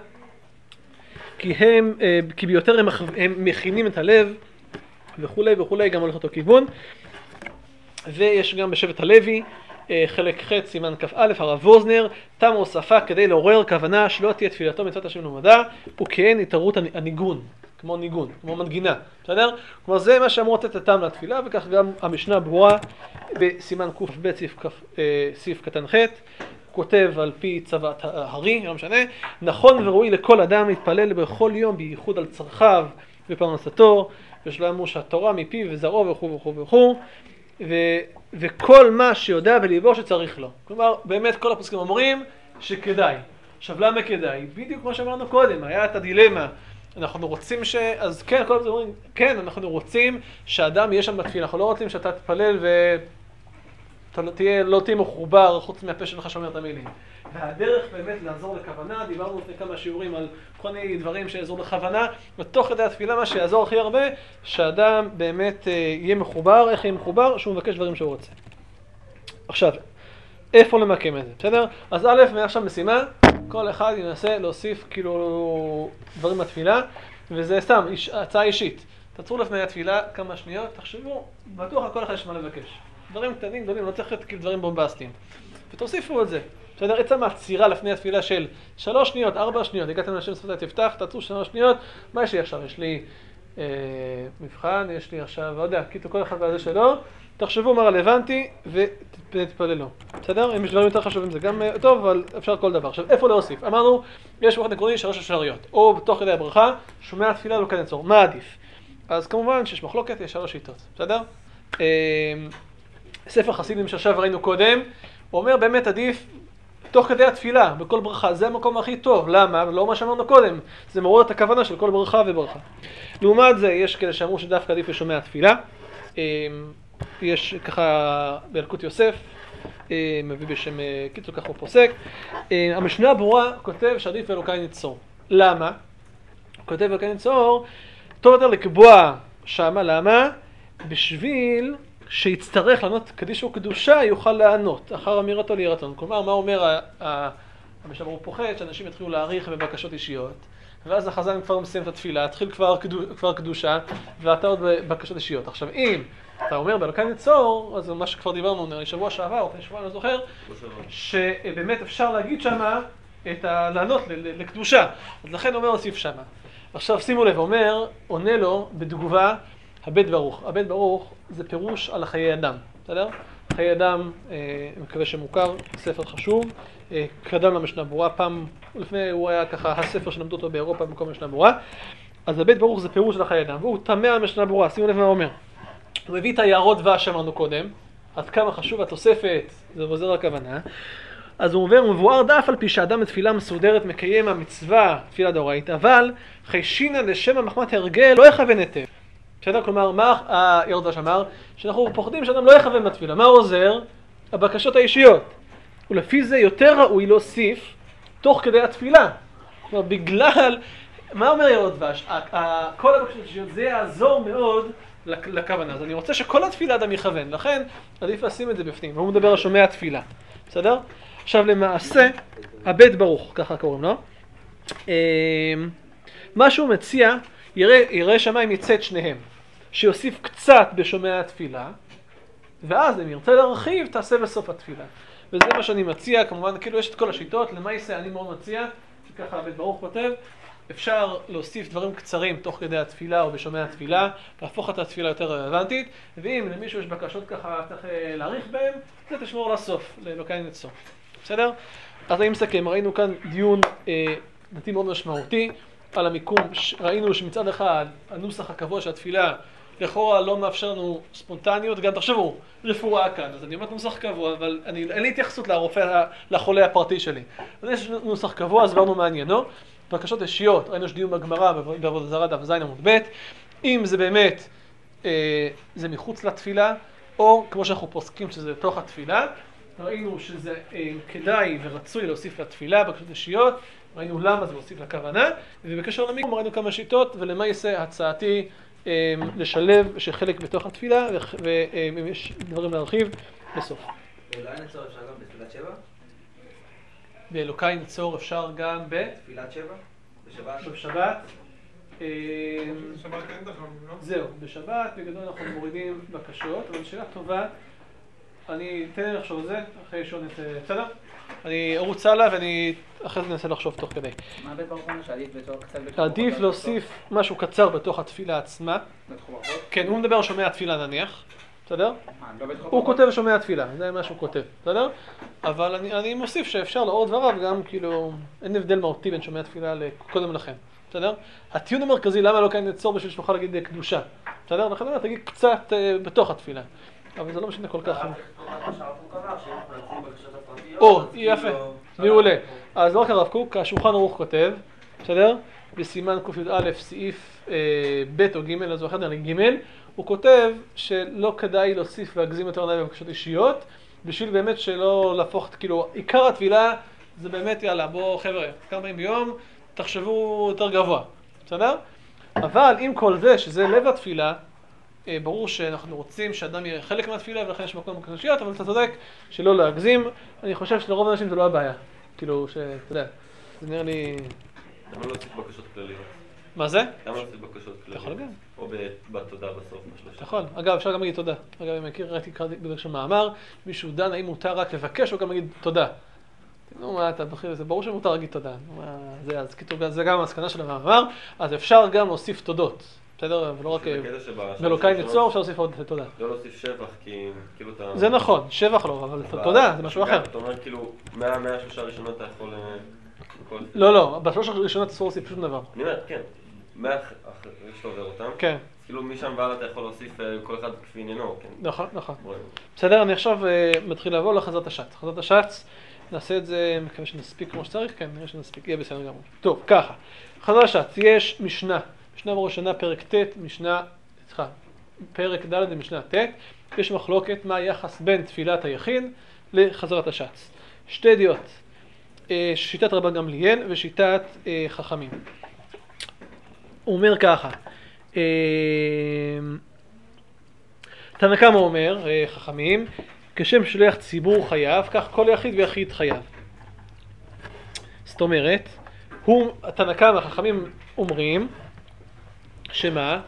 כי ביותר הם מכינים את הלב וכולי וכולי, גם הולך אותו כיוון. ויש גם בשבט הלוי, חלק ח' סימן כ"א, הרב ווזנר, תם הוספה כדי לעורר כוונה שלא תהיה תפילתו מצוות השם למדע, וכן התעוררות הניגון, כמו ניגון, כמו מנגינה, בסדר? כלומר זה מה שאמור לתת הטעם לתפילה, וכך גם המשנה ברורה בסימן ק"ב סעיף קטן ח', כותב על פי צוות הארי, לא משנה, נכון וראוי לכל אדם להתפלל בכל יום בייחוד על צרכיו ופרנסתו, ושלמו שהתורה מפיו וזרעו וכו' וכו' וכו', וכל מה שיודע בליבו שצריך לו. כלומר, באמת כל הפוסקים אומרים שכדאי. עכשיו, למה כדאי? בדיוק כמו שאמרנו קודם, היה את הדילמה. אנחנו רוצים אז כן, כל הפוסקים אומרים, כן, אנחנו רוצים שהאדם יהיה שם בתפילה. אנחנו לא רוצים שאתה תתפלל ואתה לא תהיה מחובר חוץ מהפה שלך שאומר את המילים. והדרך באמת לעזור לכוונה, דיברנו לפני כמה שיעורים על כל מיני דברים שיעזור לכוונה, ותוך כדי התפילה מה שיעזור הכי הרבה, שהאדם באמת יהיה מחובר, איך יהיה מחובר, שהוא מבקש דברים שהוא רוצה. עכשיו, איפה למקם את זה, בסדר? אז א', מעכשיו משימה, כל אחד ינסה להוסיף כאילו דברים בתפילה, וזה סתם, הצעה אישית. תעצרו לפני התפילה כמה שניות, תחשבו, בטוח הכל אחד יש מה לבקש. דברים קטנים, גדולים, לא צריך להיות כאילו דברים בומבסטיים. ותוסיפו את זה. בסדר, עצם העצירה לפני התפילה של 3 שניות, 4 שניות, הגעתם לשם שפתי תפתח, תעצרו 3 שניות, מה יש לי עכשיו? יש לי מבחן, יש לי עכשיו, לא יודע, כאילו כל אחד והזה שלו, תחשבו מה רלוונטי ותתפללו. בסדר? אם יש דברים יותר חשובים זה גם טוב, אבל אפשר כל דבר. עכשיו, איפה להוסיף? אמרנו, יש באופן עקרוני 3 אפשרויות, או בתוך כדי הברכה, שומע תפילה לא כאן נצור. מה עדיף? אז כמובן שיש מחלוקת, יש 3 שיטות. בסדר? ספר חסידים שעכשיו ראינו קודם, הוא אומר באמת עדיף תוך כדי התפילה, בכל ברכה, זה המקום הכי טוב. למה? לא מה שאמרנו קודם. זה מעורר את הכוונה של כל ברכה וברכה. לעומת זה, יש כאלה שאמרו שדווקא עדיף לשומע התפילה. יש ככה בילקוט יוסף, מביא בשם קיצור ככה הוא פוסק. המשנה הברורה כותב שעדיף אלוקי ניצור. למה? הוא כותב אלוקי ניצור, טוב יותר לקבוע שמה, למה? בשביל שיצטרך לענות קדיש וקדושה יוכל לענות אחר אמירתו לירתון. כלומר, מה אומר המשנה ברורה פוחד? שאנשים יתחילו להאריך בבקשות אישיות, ואז החזן כבר מסיים את התפילה, התחיל כבר קדושה, ואתה עוד בבקשות אישיות. עכשיו, אם אתה אומר באלוקי ניצור, אז מה שכבר דיברנו נראה לי שבוע שעבר, או לפני שבוע, אני לא זוכר, שבאמת אפשר להגיד שמה, לענות לקדושה. אז לכן אומר להוסיף שמה. עכשיו שימו לב, אומר, עונה לו בתגובה, הבית ברוך. הבית ברוך זה פירוש על חיי אדם, בסדר? חיי אדם, אני מקווה שמוכר, ספר חשוב, קדם למשנה ברורה, פעם לפני הוא היה ככה הספר שלמדו אותו באירופה במקום המשנה ברורה. אז הבית ברוך זה פירוש על חיי אדם, והוא תמה על משנה ברורה, שימו לב מה הוא אומר. הוא הביא את היערות דבש שאמרנו קודם, עד כמה חשוב התוספת, זה עוזר לכוונה. אז הוא אומר, מבואר דף על פי שאדם בתפילה מסודרת מקיים המצווה, תפילה דאורייתא, אבל חיישינא לשם המחמת הרגל לא יכוון היטב. בסדר? כלומר, מה היערות דבש אמר? שאנחנו פוחדים שאדם לא יכוון בתפילה. מה עוזר? הבקשות האישיות. ולפי זה יותר ראוי להוסיף תוך כדי התפילה. כלומר, בגלל, מה אומר יערות דבש? כל הבקשות האישיות זה יעזור מאוד לכוונה. אז אני רוצה שכל התפילה אדם יכוון, לכן עדיף לשים את זה בפנים. והוא מדבר על שומע התפילה. בסדר? עכשיו למעשה, הבית ברוך, ככה קוראים לו, מה שהוא מציע, יראה שמיים יצא את שניהם, שיוסיף קצת בשומע התפילה, ואז אם ירצה להרחיב, תעשה בסוף התפילה. וזה מה שאני מציע, כמובן, כאילו יש את כל השיטות, למעשה אני מאוד מציע, שככה הבית ברוך כותב, אפשר להוסיף דברים קצרים תוך כדי התפילה או בשומע התפילה, להפוך את התפילה יותר רלוונטית, ואם למישהו יש בקשות ככה צריך להאריך בהם, זה תשמור לסוף, לאלוקי ניצור. בסדר? אז אני מסכם, ראינו כאן דיון דתי מאוד משמעותי על המיקום, ראינו שמצד אחד הנוסח הקבוע של התפילה לכאורה לא מאפשר לנו ספונטניות, גם תחשבו, רפואה כאן, אז אני אומר נוסח קבוע, אבל אין לי התייחסות לחולה הפרטי שלי. אז יש נוסח קבוע, אז עברנו מעניינו. בקשות אישיות, ראינו שדיון בגמרא בעבודה זרה דף ז עמוד ב', אם זה באמת זה מחוץ לתפילה, או כמו שאנחנו פוסקים שזה בתוך התפילה, ראינו שזה כדאי ורצוי להוסיף לתפילה בקשות אישיות, ראינו למה זה מוסיף לכוונה, ובקשר למיקום ראינו כמה שיטות, ולמה יעשה הצעתי לשלב שחלק בתוך התפילה, ואם יש דברים להרחיב, בסוף. באלוהי נצור אפשר גם בתפילת שבע? באלוקי נצור אפשר גם תפילת שבע? בשבת? בשבת. שבת אין דחם, לא? זהו, בשבת בגדול אנחנו מורידים בקשות, אבל שאלה טובה, אני אתן לי לחשוב על זה, אחרי שעון את בסדר? אני ארוץ הלאה ואני אחרי זה ננסה לחשוב תוך כדי. מה בית ברוך הוא שעדיף קצת בתוך... עדיף להוסיף משהו קצר בתוך התפילה עצמה. בתוך ברכות? כן, הוא מדבר על שומע התפילה נניח, בסדר? לא בתוך הוא כותב שומע התפילה, זה מה שהוא כותב, בסדר? אבל אני מוסיף שאפשר לאור דבריו גם כאילו, אין הבדל מהותי בין שומע התפילה לקודם לכן, בסדר? הטיעון המרכזי למה לא כאן נצור בשביל שנוכל להגיד קדושה, בסדר? לכן אני תגיד קצת בתוך התפילה, אבל זה לא משנה כל כך. או, יפה, מעולה. אז לא רק הרב קוק, השולחן ערוך כותב, בסדר? בסימן ק"א סעיף ב' או ג', אז הוא אחר ג', הוא כותב שלא כדאי להוסיף להגזים יותר מדי בבקשות אישיות, בשביל באמת שלא להפוך, כאילו, עיקר התפילה זה באמת, יאללה, בואו חבר'ה, כמה פעמים ביום, תחשבו יותר גבוה, בסדר? אבל עם כל זה, שזה לב התפילה, ברור שאנחנו רוצים שאדם יהיה חלק מהתפילה, ולכן יש מקום בבקשות אישיות, אבל אתה צודק שלא להגזים. אני חושב שלרוב האנשים זה לא הבעיה. כאילו, שאתה יודע, זה נראה לי... למה לא להוסיף בקשות כלליות? מה זה? למה לא להוסיף בקשות כלליות? יכול גם. או בתודה בסוף, בשלושה. נכון. אגב, אפשר גם להגיד תודה. אגב, אני מכיר, ראיתי בדרך של מאמר, מישהו דן, האם מותר רק לבקש או גם להגיד תודה. נו, מה אתה בכיר, זה ברור שמותר להגיד תודה. אז כתוב, זה גם המסקנה של המאמר, אז אפשר גם להוסיף תודות. בסדר? ולא רק באלוקי נצור, אפשר להוסיף עוד תודה. לא להוסיף שבח, כי כאילו אתה... זה נכון, שבח לא, אבל תודה, זה משהו אחר. אתה אומר כאילו, מהשלוש הראשונות אתה יכול... לא, בשלוש הראשונות אסור להוסיף שום דבר. אני אומר, כן, אחרי שאתה עובר אותם, כן. כאילו משם והלאה אתה יכול להוסיף כל אחד כפי עניינו, כן. נכון. בסדר, אני עכשיו מתחיל לעבור לחזרת השץ. חזרת השץ, נעשה את זה, מקווה שנספיק כמו שצריך, כן, נראה שנספיק, יהיה בסדר גמור. טוב, ככה, חזרת השץ, יש משנה בראשונה, פרק ט', פרק ד' ומשנה ט', יש מחלוקת מה היחס בין תפילת היחיד לחזרת השץ. שתי דעות, שיטת רבן גמליאל ושיטת חכמים. הוא אומר ככה, תנא קמא אומר, חכמים, כשם שליח ציבור חייב, כך כל יחיד ויחיד חייב. זאת אומרת, תנא קמא, חכמים אומרים, שמה?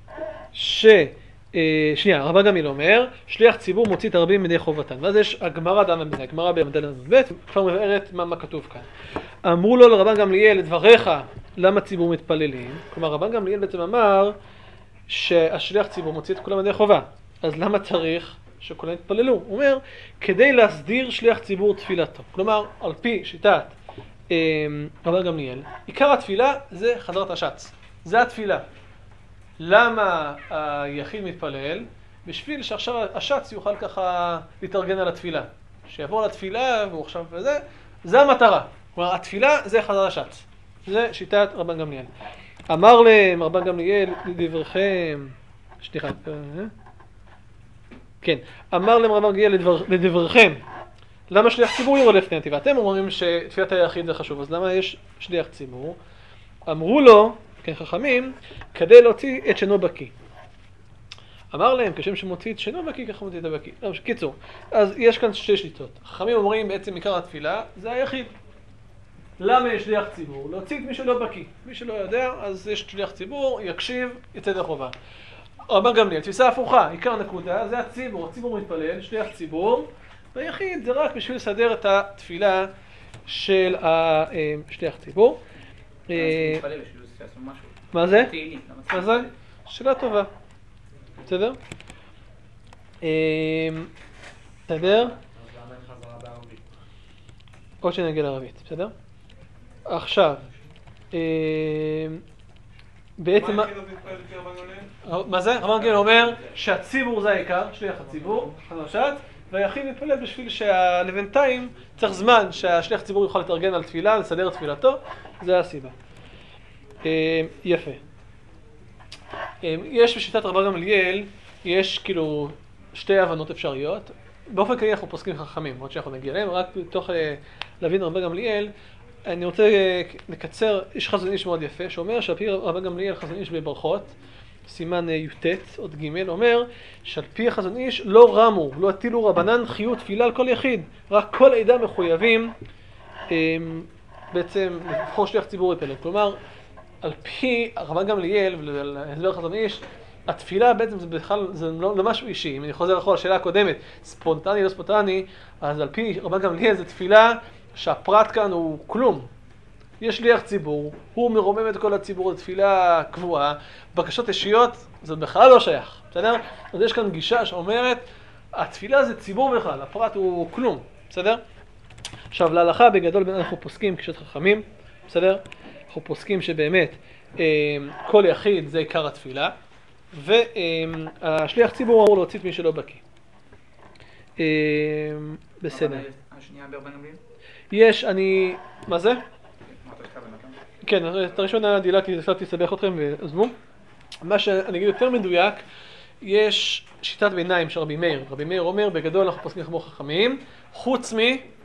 שנייה, רבן גמליאל אומר, שליח ציבור מוציא את הרבים מידי חובתן. ואז יש הגמרא דנה בזה, הגמרא במדל ב' כבר מבארת מה כתוב כאן. אמרו לו לרבן גמליאל, לדבריך, למה ציבור מתפללים? כלומר, רבן גמליאל בעצם אמר שהשליח ציבור מוציא את כולם מידי חובה. אז למה צריך שכולם יתפללו? הוא אומר, כדי להסדיר שליח ציבור תפילתו. כלומר, על פי שיטת רבן גמליאל, עיקר התפילה זה חזרת השץ. זה התפילה. למה היחיד מתפלל? בשביל שעכשיו השץ יוכל ככה להתארגן על התפילה. שיעבור לתפילה והוא עכשיו וזה, זה המטרה. כלומר, התפילה זה חזרת השץ. זה שיטת רבן גמליאל. אמר להם רבן גמליאל לדבריכם, כן, אמר להם רבן גמליאל לדבריכם, למה שליח ציבור יורד לפני הנתיבה? אתם אומרים שתפילת היחיד זה חשוב, אז למה יש שליח ציבור? אמרו לו, כן חכמים, כדי להוציא את שנו בקי. אמר להם, כשם שמוציא את שנו בקי, ככה מוציא את הבקי. קיצור, אז יש כאן שתי שיטות. חכמים אומרים בעצם עיקר התפילה, זה היחיד. למה יש שליח ציבור? להוציא את מי שלא בקי. מי שלא יודע, אז יש שליח ציבור, יקשיב, יצא ידי חובה. רבן גמליאל, תפיסה הפוכה, עיקר נקודה, זה הציבור. הציבור מתפלל, שליח ציבור, והיחיד זה רק בשביל לסדר את התפילה של השליח ציבור. מה זה? מה זה? שאלה טובה. בסדר? בסדר? עוד שנגיע לערבית, בסדר? עכשיו, בעצם... מה זה? רבן גמליאל אומר שהציבור זה העיקר, שליח הציבור, והיחיד מתפלל בשביל שלבינתיים צריך זמן שהשליח הציבור יוכל להתארגן על תפילה, לסדר את תפילתו, זה הסיבה. יפה. יש בשיטת רבן גמליאל, יש כאילו שתי הבנות אפשריות. באופן כללי אנחנו פוסקים חכמים, עוד שאנחנו נגיע אליהם, רק בתוך להבין רבן גמליאל, אני רוצה לקצר, יש חזון איש מאוד יפה, שאומר שעל פי רבן גמליאל חזון איש בברכות, סימן י"ט, עוד ג', אומר שעל פי החזון איש לא רמו, לא הטילו רבנן חיות תפילה על כל יחיד, רק כל עדה מחויבים בעצם לבחור שליח ציבור לפלג. כלומר, על פי רבן גמליאל ולהסבר חזון איש, התפילה בעצם זה בכלל, זה לא משהו אישי. אם אני חוזר אחורה לשאלה הקודמת, ספונטני, לא ספונטני, אז על פי רבן גמליאל זה תפילה שהפרט כאן הוא כלום. יש שליח ציבור, הוא מרומם את כל הציבור, תפילה קבועה, בקשות אישיות, זה בכלל לא שייך, בסדר? אז יש כאן גישה שאומרת, התפילה זה ציבור בכלל, הפרט הוא כלום, בסדר? עכשיו, להלכה בגדול אנחנו פוסקים כשיש חכמים, בסדר? אנחנו פוסקים שבאמת כל יחיד זה עיקר התפילה, והשליח ציבור אמור להוציא את מי שלא בקיא. בסדר. השנייה ברבן גמליאל? יש, מה זה? מה אתה שכב בנתן? כן, את הראשונה דילגתי, הצלחתי לסבך אתכם ועזבו. מה שאני אגיד יותר מדויק, יש שיטת ביניים של רבי מאיר. רבי מאיר אומר, בגדול אנחנו פוסקים כמו חכמים, חוץ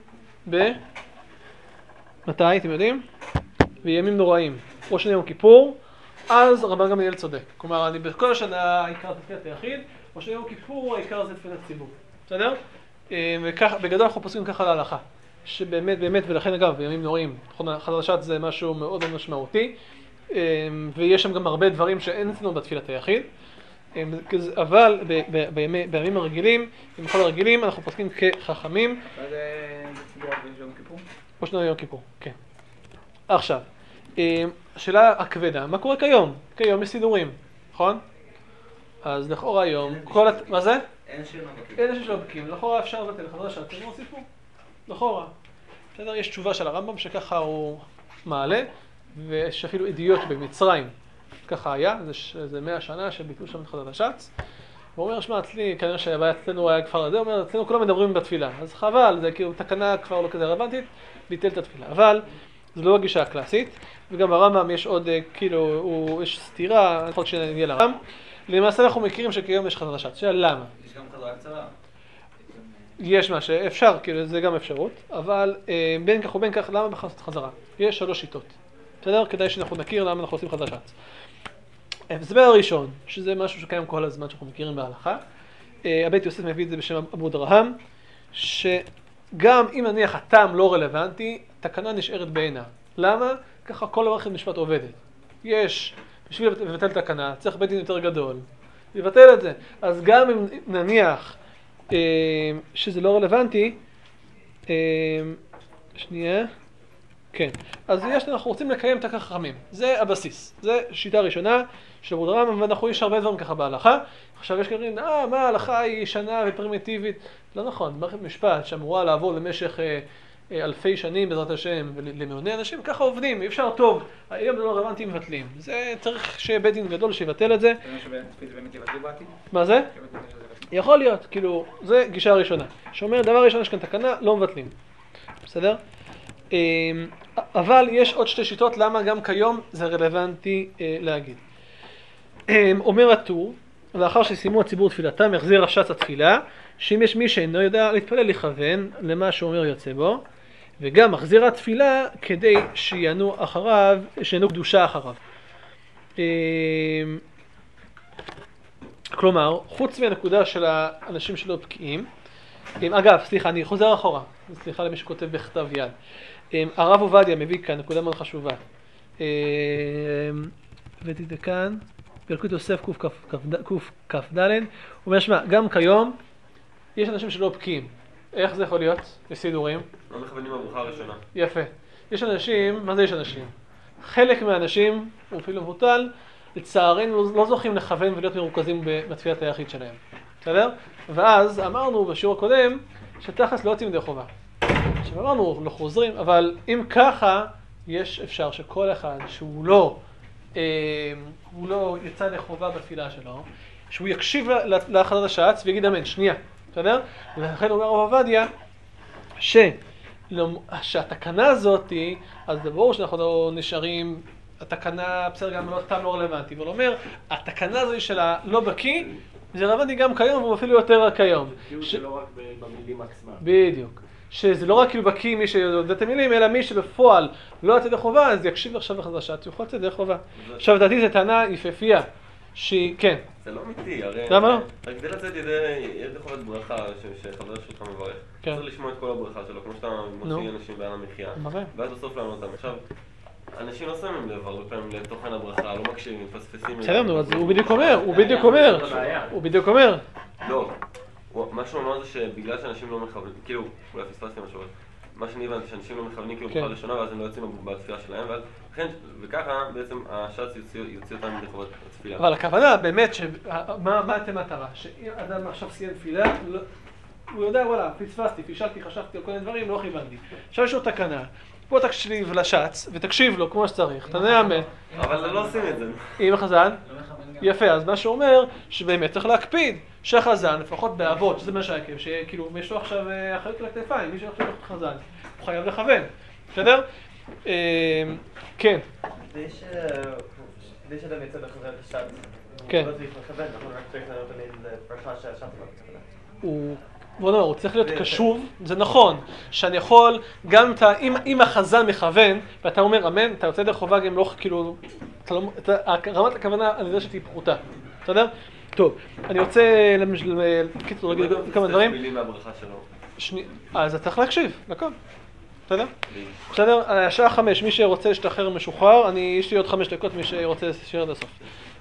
מתי, אתם יודעים? בימים נוראים. ראש שני יום כיפור, אז רבן גמליאל צודק. כלומר, אני בכל השנה העיקר זה תפילת היחיד, ראש שני יום כיפור העיקר זה תפילת ציבור. בסדר? וכך, בגדול אנחנו פוסקים ככה להלכה. שבאמת, באמת, ולכן אגב, בימים נוראים, חזרת השעת זה משהו מאוד מאוד משמעותי, ויש שם גם הרבה דברים שאין אצלנו בתפילת היחיד, אבל בימים הרגילים, בכל הרגילים, אנחנו פוסקים כחכמים. זה ציבור ביום כיפור? או שני יום כיפור, כן. עכשיו, השאלה הכבדה, מה קורה כיום? כיום יש סידורים, נכון? אז לכאורה היום, מה זה? אין שיר מבקים. אין שלא בקים, לכאורה אפשר לבטל חזרת השעת, זה לא סיפור. לכאורה. בסדר, יש תשובה של הרמב"ם שככה הוא מעלה, ויש אפילו עדויות במצרים. ככה היה, זה 100 שנה שביטלו שם את חזרת השץ. הוא אומר, שמע, אצלי, כנראה שהבעיה אצלנו היה כפר הזה, הוא אומר, אצלנו כולם מדברים בתפילה. אז חבל, זה כאילו תקנה כבר לא כזה רלוונטית, ביטל את התפילה. אבל זו לא הגישה הקלאסית, וגם ברמב"ם יש עוד, כאילו, יש סתירה, לפחות שנגיע לרמב"ם. למעשה אנחנו מכירים שכיום יש חזרת השץ. שאלה למה? יש גם חזרה קצרה. יש מה שאפשר, כאילו זה גם אפשרות, אבל בין כך ובין כך, למה בכלל חזרה? יש 3 שיטות. בסדר? כדאי שאנחנו נכיר למה אנחנו עושים חזרת השץ. ההסבר הראשון, שזה משהו שקיים כל הזמן שאנחנו מכירים בהלכה, הבית יוסף מביא את זה בשם אבו דרהם, שגם אם נניח הטעם לא רלוונטי, תקנה נשארת בעינה. למה? ככה כל מערכת משפט עובדת. יש, בשביל לבטל תקנה, צריך בית דין יותר גדול, לבטל את זה. אז גם אם נניח שזה לא רלוונטי, שנייה, כן, אז אנחנו רוצים לקיים תקנה חכמים, זה הבסיס, זה שיטה ראשונה של אבו דרהם, ואנחנו יש הרבה דברים ככה בהלכה. עכשיו יש כאלה, מה ההלכה היא ישנה ופרימיטיבית? לא נכון, מערכת משפט שאמורה לעבור למשך אלפי שנים בעזרת השם ולמיליוני אנשים, ככה עובדים, אי אפשר טוב, היום זה לא רלוונטי מבטלים, זה צריך שיהיה בית דין גדול שיבטל את זה. אתה אומר שזה באמת יבטלו בעתיד? מה זה? יכול להיות, כאילו, זה גישה הראשונה. שאומר, דבר ראשון, יש כאן תקנה, לא מבטלים. בסדר? אבל יש עוד 2 שיטות, למה גם כיום זה רלוונטי להגיד. אומר הטור, לאחר שסיימו הציבור תפילתם, יחזיר השץ התפילה, שאם יש מי שאינו יודע להתפלל לכוון למה שאומר יוצא בו, וגם מחזיר התפילה כדי שיענו אחריו, שיענו קדושה אחריו. כלומר, חוץ מהנקודה של האנשים שלא בקיאים, אגב, סליחה, אני חוזר אחורה, סליחה למי שכותב בכתב יד. הרב עובדיה מביא כאן נקודה מאוד חשובה. הבאתי את זה כאן, בילקוט יוסף קכ"ד, הוא אומר, שמע, גם כיום יש אנשים שלא בקיאים. איך זה יכול להיות? יש סידורים. לא מכוונים בברוכה הראשונה. יפה. יש אנשים, מה זה יש אנשים? חלק מהאנשים, הוא אפילו מבוטל, לצערנו לא זוכים לכוון ולהיות מרוכזים בתפילת היחיד שלהם. בסדר? ואז אמרנו בשיעור הקודם שתכלס לא יוצאים ידי חובה. עכשיו אמרנו, לא חוזרים, אבל אם ככה, יש אפשר שכל אחד שהוא לא יצא לחובה בתפילה שלו, שהוא יקשיב לחזרת השץ ויגיד אמן, שנייה. בסדר? ולכן אומר הרב עובדיה שהתקנה הזאת, אז זה ברור שאנחנו לא נשארים, התקנה, בסדר, גם לא סתם לא רלוונטי, אבל אומר, התקנה הזו של הלא בקיא, זה רלוונטי גם כיום, והוא אפילו יותר כיום. כאילו זה לא רק במילים עצמם. בדיוק. שזה לא רק כאילו בקיא מי שיודע את המילים, אלא מי שבפועל לא יצא ידי חובה, אז יקשיב עכשיו לחזרת השץ, הוא יכול לצאת ידי חובה. עכשיו, לדעתי זו טענה יפהפייה, שהיא, כן. זה לא אמיתי, הרי... למה לא? כדי לצאת ידי חובת ברכה שחבר שלך מברך. כן. צריך לשמוע את כל הברכה שלו, כמו שאתה מוציא אנשים בעל המחיה. ואז בסוף לענות אותם. עכשיו, אנשים לא שמים לב הרבה פעמים לתוכן הברכה, לא מקשיבים, מפספסים. בסדר, נו, אז הוא בדיוק אומר. לא, מה שהוא אמר זה שבגלל שאנשים לא מכוונים, כאילו, אולי פספסתי משהו, מה שאני הבנתי שאנשים לא מכוונים כאילו ברכה ראשונה ואז הם לא יוצאים בתפילה שלהם, וככה בעצם השץ יוציא אותם מדי חובת התפילה. אבל הכוונה באמת, מה אתם מטרה? שאם אדם עכשיו סיים תפילה, הוא יודע, וואלה, פספסתי, פישלתי, חשבתי על כל מיני דברים, לא כיוונתי. עכשיו יש לו תקנה, בוא תקשיב לשץ ותקשיב לו כמו שצריך, אתה נאמן. אבל לא עושים את זה. עם החזן? יפה, אז מה שהוא אומר, שבאמת צריך להקפיד שהחזן, לפחות באבות, שזה מה שהעקב, שכאילו יש לו עכשיו אחריות על הכתפיים, מי שעכשיו הולך לחזן, הוא חייב לכוון, בסדר? כן. כדי שאדם יצא לחזן את השץ, כן. הוא לא צריך לכוון, אנחנו רק צריך לענות לברכה שהשץ לא בכוונה. בוא נאמר, הוא צריך להיות קשוב, זה נכון, שאני יכול, גם אם החזן מכוון, ואתה אומר אמן, אתה יוצא דרך חובה גם לא, כאילו, רמת הכוונה הנדרשת היא פחותה, בסדר? טוב, אני רוצה לקיצור, להגיד כמה דברים. מילים מהברכה שלו. אז אתה צריך להקשיב, לכל, בסדר? בסדר? השעה 5, מי שרוצה להשתחרר משוחרר, יש לי עוד 5 דקות, מי שרוצה להשאיר עד הסוף.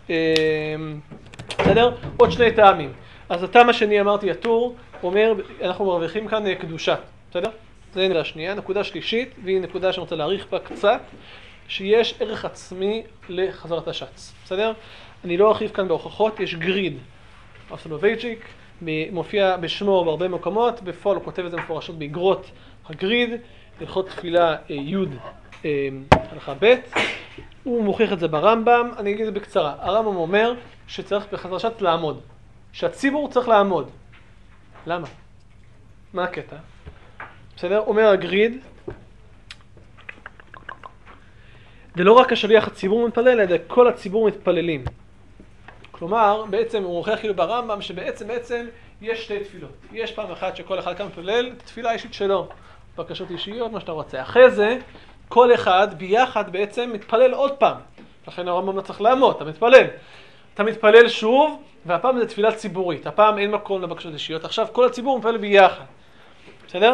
בסדר? עוד 2 טעמים. אז הטעם השני אמרתי, הטור, אומר, אנחנו מרוויחים כאן קדושה, בסדר? זה נקודה שנייה. נקודה שלישית, והיא נקודה שאני רוצה להאריך בה קצת, שיש ערך עצמי לחזרת השץ, בסדר? אני לא ארחיב כאן בהוכחות, יש גריד, הרב סולובייצ'יק, מופיע בשמו בהרבה מקומות, בפועל הוא כותב את זה מפורשות באגרות הגריד, הלכות תפילה י' הלכה ב', הוא מוכיח את זה ברמב"ם, אני אגיד את זה בקצרה. הרמב"ם אומר שצריך בחזרת השץ לעמוד, שהציבור צריך לעמוד. למה? מה הקטע? בסדר? אומר הגריד, זה לא רק השליח הציבור מתפלל, אלא כל הציבור מתפללים. כלומר, בעצם הוא מוכיח כאילו ברמב"ם שבעצם יש 2 תפילות. יש פעם אחת שכל אחד כאן מתפלל, תפילה אישית שלו, בקשות אישיות, מה שאתה רוצה. אחרי זה, כל אחד ביחד בעצם מתפלל עוד פעם. לכן הרמב"ם לא צריך לעמוד, אתה מתפלל. אתה מתפלל שוב, והפעם זה תפילה ציבורית. הפעם אין מקום לבקשות אישיות. עכשיו כל הציבור מתפלל ביחד. בסדר?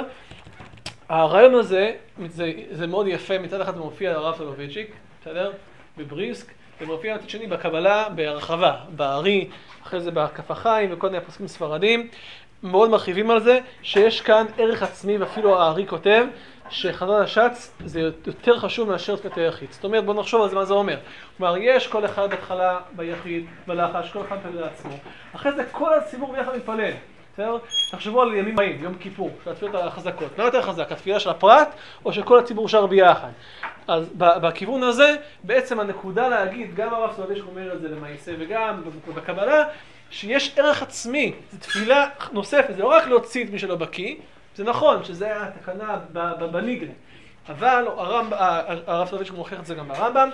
הרעיון הזה, זה מאוד יפה, מצד אחד הוא מופיע הרב סולובייצ'יק, בסדר? בבריסק, ומופיע מצד שני בקבלה, בהרחבה, בארי, אחרי זה בהקף החיים וכל מיני פוסקים ספרדים. מאוד מרחיבים על זה, שיש כאן ערך עצמי, ואפילו הארי כותב, שחזרת השץ זה יותר חשוב מאשר תפילת היחיד. זאת אומרת, בוא נחשוב על זה מה זה אומר. כלומר, יש כל אחד בהתחלה ביחיד, בלחש, כל אחד מתפלל לעצמו. אחרי זה כל הציבור ביחד מתפלל. בסדר? תחשבו על ימים באים, יום כיפור, של התפילות החזקות. מה יותר חזק, התפילה של הפרט, או שכל הציבור שר ביחד? אז בכיוון הזה, בעצם הנקודה להגיד, גם הרב סולובייצ'יק אומר את זה למעשה, וגם בקבלה, שיש ערך עצמי, זו תפילה נוספת, זה לא רק להוציא את מי שלא בקיא, זה נכון שזה התקנה בניגלה, אבל הרב סולובייצ'יק מוכיח את זה גם ברמב"ם,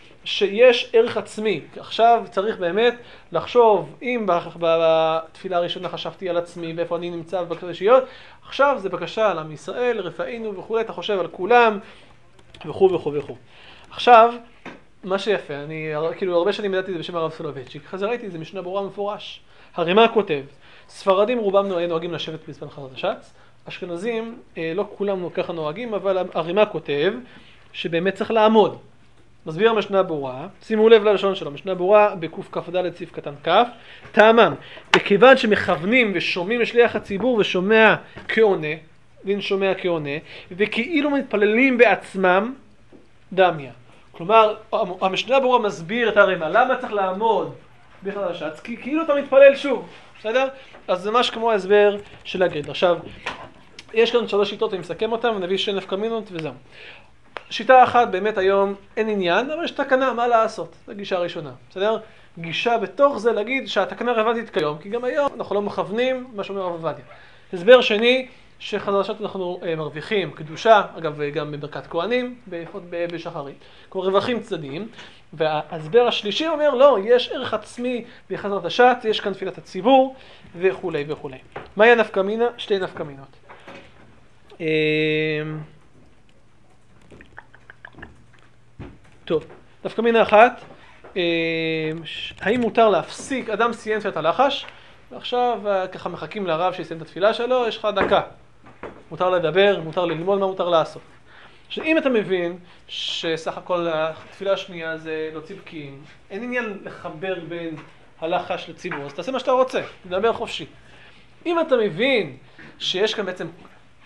שיש ערך עצמי. עכשיו צריך באמת לחשוב, אם בתפילה הראשונה חשבתי על עצמי ואיפה אני נמצא בבקשות אישיות, עכשיו זה בקשה על עם ישראל, רפאינו וכו', אתה חושב על כולם וכו' וכו' וכו'. עכשיו, מה שיפה, אני כאילו הרבה שנים ידעתי את זה בשם הרב סולובייצ'יק, אחרי זה ראיתי את זה משנה ברורה מפורש. הרי מה כותב? ספרדים רובם נוהגים לשבת בזמן חזרת השץ, אשכנזים לא כולם ככה נוהגים, אבל הרימה כותב שבאמת צריך לעמוד. מסביר המשנה ברורה, שימו לב ללשון שלו, משנה ברורה בקוף כ"ד סעיף קטן כ', טעמם, בכיוון שמכוונים ושומעים לשליח הציבור ושומע כעונה, דין שומע כעונה, וכאילו מתפללים בעצמם, דמיה. כלומר, המשנה ברורה מסביר את הרימה, למה צריך לעמוד בחזרת השץ? כי כאילו אתה מתפלל שוב, בסדר? אז זה ממש כמו ההסבר של הגריד. עכשיו, יש כאן 3 שיטות, אני מסכם אותן, ונביא 2 נפקא מינות וזהו. שיטה אחת, באמת היום אין עניין, אבל יש תקנה, מה לעשות? זו גישה הראשונה, בסדר? גישה בתוך זה להגיד שהתקנה רלוונטית כיום, כי גם היום אנחנו לא מכוונים מה שאומר הרב עובדיה. הסבר שני, שחזרת השץ אנחנו מרוויחים קדושה, אגב גם בברכת כהנים, בשחרית, כמו רווחים צדדיים. וההסבר השלישי אומר, לא, יש ערך עצמי בחזרת השץ, יש כאן תפילת הציבור וכו' וכו'. מהי הנפקא מינה? 2 נפקא מינות. טוב, דווקא מינה אחת, האם מותר להפסיק, אדם סיים תפילת הלחש, ועכשיו ככה מחכים לרב שיסיים את התפילה שלו, יש לך דקה. מותר לדבר, מותר ללמוד, מה מותר לעשות. עכשיו, אם אתה מבין שסך הכל התפילה השנייה זה להוציא בקיאים, אין עניין לחבר בין הלחש לציבור, אז תעשה מה שאתה רוצה, תדבר חופשי. אם אתה מבין שיש כאן בעצם,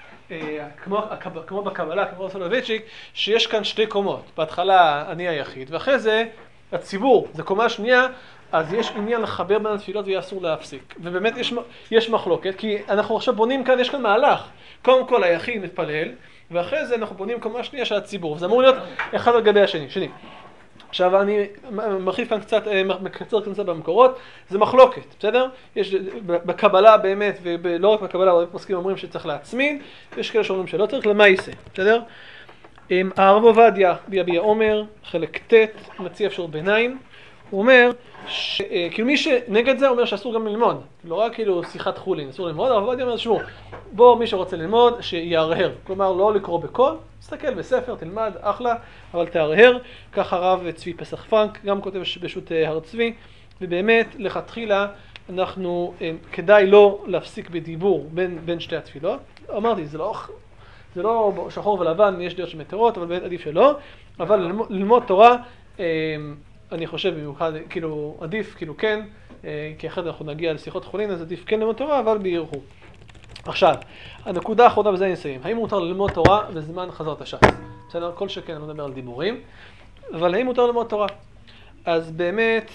כמו בקבלה, כמו בסולובייצ'יק, שיש כאן שתי קומות. בהתחלה אני היחיד, ואחרי זה הציבור, זה קומה שנייה, אז יש עניין לחבר בין התפילות ויהיה אסור להפסיק. ובאמת יש מחלוקת, כי אנחנו עכשיו בונים כאן, יש כאן מהלך. קודם כל היחיד מתפלל, ואחרי זה אנחנו בונים קומה שנייה של הציבור. זה אמור להיות אחד על גבי השני. שני. עכשיו אני מרחיב כאן קצת, מקצר קצת במקורות, זה מחלוקת, בסדר? יש בקבלה באמת, ולא רק בקבלה, הרבה פוסקים אומרים שצריך להצמיד, ויש כאלה שאומרים שלא צריך, למה יישא, בסדר? הרב עובדיה ביביע אומר, חלק ט', מציע אפשרות ביניים, הוא אומר, כאילו מי שנגד זה אומר שאסור גם ללמוד, לא רק כאילו שיחת חולין, אסור ללמוד, הרב עובדיה אומר, תשמעו, בוא מי שרוצה ללמוד, שיהרהר, כלומר לא לקרוא בקול, תסתכל בספר, תלמד, אחלה, אבל תהרהר, כך הרב צבי פסח פרנק, גם כותב בשו"ת הר צבי, ובאמת, לכתחילה, אנחנו, כדאי לא להפסיק בדיבור בין שתי התפילות, אמרתי, זה לא שחור ולבן, יש דעות שמתרות, אבל באמת עדיף שלא, אבל ללמוד תורה, אני חושב במיוחד, כאילו, עדיף, כאילו כן, כי אחרת אנחנו נגיע לשיחות חולין, אז עדיף כן ללמוד תורה, אבל בירחו. עכשיו, הנקודה האחרונה בזה אני אסיים. האם מותר ללמוד תורה בזמן חזרת הש"ס? בסדר, כל שכן, אני לא מדבר על דיבורים, אבל האם מותר ללמוד תורה? אז באמת,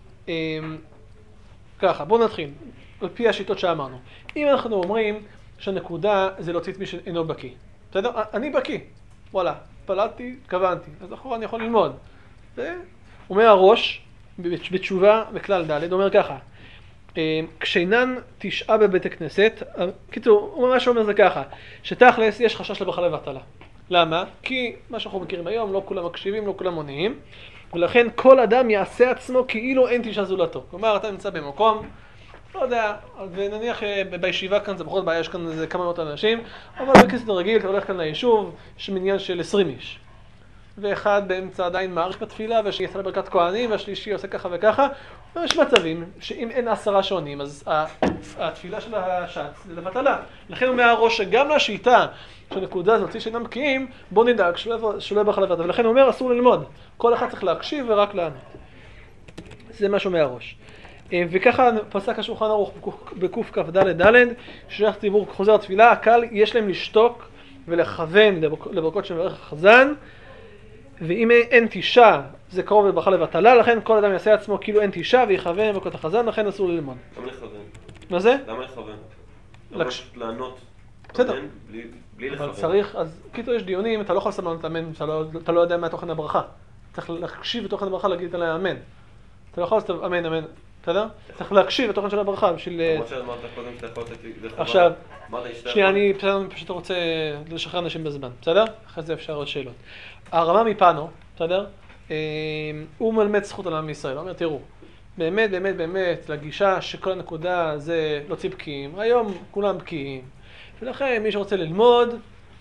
ככה, בואו נתחיל, על פי השיטות שאמרנו. אם אנחנו אומרים שהנקודה זה להוציא את מי שאינו בקיא, בסדר? אני בקיא, וואלה, פלטתי, כוונתי, אז אחורה אני יכול ללמוד. אומר הראש, בתשובה בכלל ד', אומר ככה, כשאינן תשעה בבית הכנסת, קיצור, הוא ממש אומר זה ככה, שתכלס יש חשש לברכה לבטלה. למה? כי מה שאנחנו מכירים היום, לא כולם מקשיבים, לא כולם עונים, ולכן כל אדם יעשה עצמו כאילו אין תשעה זולתו. כלומר, אתה נמצא במקום, לא יודע, ונניח בישיבה כאן זה פחות בעיה, יש כאן איזה כמה מאות אנשים, אבל בכנסת רגיל, אתה הולך כאן ליישוב, יש מניין של 20 איש. ואחד באמצע עדיין מעריך בתפילה, והשני יצא לברכת כהנים, והשלישי עושה ככה וככה. יש מצבים שאם אין 10 שעונים, אז התפילה של הש"ץ זה לבטלה. לכן הוא אומר הראש שגם לשיטה שהנקודה הזאת שאינם בקיאים, בוא נדאג שלא יהיה ברכה לבטלה. ולכן הוא אומר אסור ללמוד. כל אחד צריך להקשיב ורק לענות. זה מה שאומר הראש. וככה פסק השולחן ערוך בקכ"ד, ששייך ציבור חוזר התפילה, הקהל יש להם לשתוק ולכוון לברכות של מברך החזן, ואם אין תשעה זה קרוב לברכה לבטלה, לכן כל אדם יעשה עצמו כאילו אין תשעה ויכוון לברכות החזן, לכן אסור ללמוד. למה לכוון? מה זה? למה לכוון? למה פשוט לענות? בסדר. בלי לכוון. אבל צריך, אז קיצור יש דיונים, אתה לא יכול לסמן את אמן, אתה לא יודע מה תוכן הברכה. צריך להקשיב לתוכן הברכה, להגיד עליה אמן. אתה לא יכול לעשות אמן, אמן, בסדר? צריך להקשיב לתוכן של הברכה בשביל... כמו שאמרת קודם שאתה יכול לתת לי לחבר. עכשיו, שנייה, אני פשוט רוצה לשחרר אנשים בזמן, בסדר? אחרי זה אפשר עוד שאלות. הרמה מפנו, בסדר? הוא מלמד זכות על עם ישראל, הוא אומר, תראו, באמת, באמת, באמת, לגישה שכל הנקודה זה להוציא בקיאים, היום כולם בקיאים, ולכן מי שרוצה ללמוד,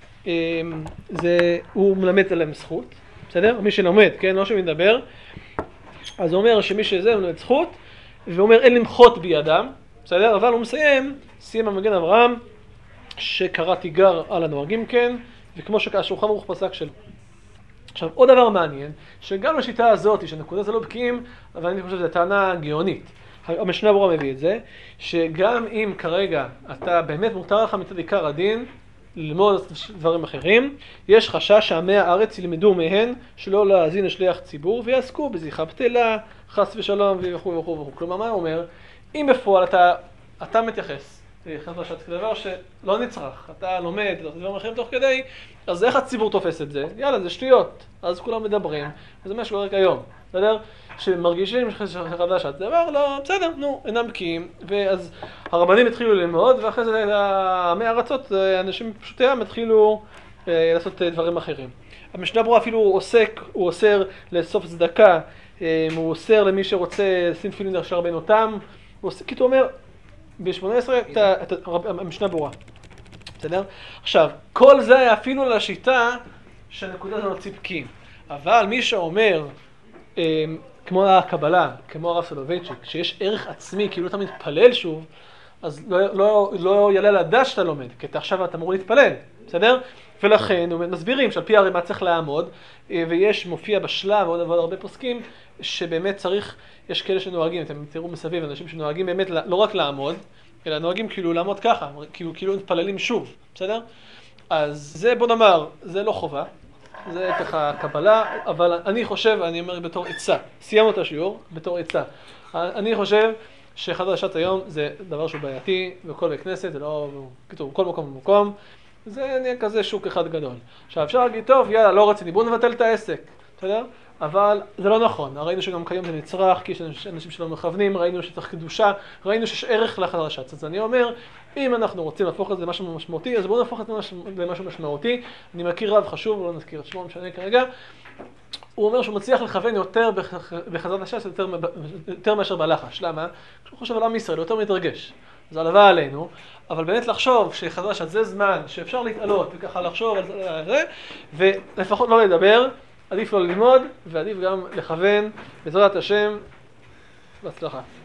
הוא מלמד עליהם זכות, בסדר? מי שלומד, כן? לא שמדבר, אז הוא אומר שמי שזה מלמד זכות, והוא אומר אין למחות בידם, בסדר? אבל הוא סיים המגן אברהם, שקרא תיגר על הנוהגים כן, וכמו שהשולחן ערוך פסק שלו. עכשיו, עוד דבר מעניין, שגם לשיטה הזאת, שהנקודה זה לא בקיאים, אבל אני חושב שזו טענה גאונית. המשנה ברורה מביא את זה, שגם אם כרגע אתה באמת מותר לך מצד עיקר הדין, ללמוד דברים אחרים, יש חשש שעמי הארץ ילמדו מהן שלא להאזין לשליח ציבור, ויעסקו בזיחה בטלה, חס ושלום וכו' וכו' וכו'. כלומר, מה הוא אומר? אם בפועל אתה מתייחס, כדבר שלא נצרך, אתה לומד, אתה דברים אחרים תוך כדי, אז איך הציבור תופס את זה? יאללה, זה שטויות. אז כולם מדברים, וזה מה שקורה כיום, בסדר? שמרגישים שחדש את זה, אבל לא, בסדר, נו, אינם בקיאים, ואז הרבנים התחילו ללמוד, ואחרי זה עמי הארצות, אנשים פשוטי עם התחילו לעשות דברים אחרים. המשנה ברורה אפילו הוא אוסר לאסוף צדקה, הוא אוסר למי שרוצה לשים תפילין ישר בינותם, כי הוא אומר, ב-18, המשנה ברורה, בסדר? עכשיו, כל זה היה אפילו לשיטה שהנקודה הזאת ציפקים. אבל מי שאומר, כמו הקבלה, כמו הרב סולובייצ'יק, שיש ערך עצמי, כאילו אתה מתפלל שוב, אז לא יעלה לדעת שאתה לומד, כי עכשיו אתה אמור להתפלל, בסדר? ולכן מסבירים שעל פי הרימה צריך לעמוד, ויש מופיע בשלב ועוד הרבה פוסקים, שבאמת צריך, יש כאלה שנוהגים, אתם תראו מסביב, אנשים שנוהגים באמת לא רק לעמוד, אלא נוהגים כאילו לעמוד ככה, כאילו מתפללים שוב, בסדר? אז זה בוא נאמר, זה לא חובה, זה ככה קבלה, אבל אני חושב, אני אומר בתור עצה, סיימנו את השיעור בתור עצה, אני חושב שחזרת השעת היום זה דבר שהוא בעייתי, וכל בית כנסת, זה לא, כתוב, כל מקום במקום, זה נהיה כזה שוק אחד גדול. עכשיו אפשר להגיד, טוב, יאללה, לא רציני, בואו נבטל את העסק, בסדר? אבל זה לא נכון, ראינו שגם כיום זה נצרך, כי יש אנשים שלא מכוונים, ראינו שצריך קדושה, ראינו שיש ערך לחזרת השעת. אז אני אומר, אם אנחנו רוצים להפוך את זה למשהו משמעותי, אז בואו נהפוך את זה למשהו משמעותי. אני מכיר רב חשוב, לא נזכיר את שמו, משנה כרגע. הוא אומר שהוא מצליח לכוון יותר בחזרת השעת, יותר מאשר בלחש. למה? כשהוא חושב על עם ישראל, הוא יותר מתרגש. זה הלוואה עלינו, אבל באמת לחשוב שחזרת השעת זה זמן שאפשר להתעלות וככה לחשוב על זה, ולפחות לא לדבר, עדיף לא ללמוד, ועדיף גם לכוון בעזרת השם. בהצלחה.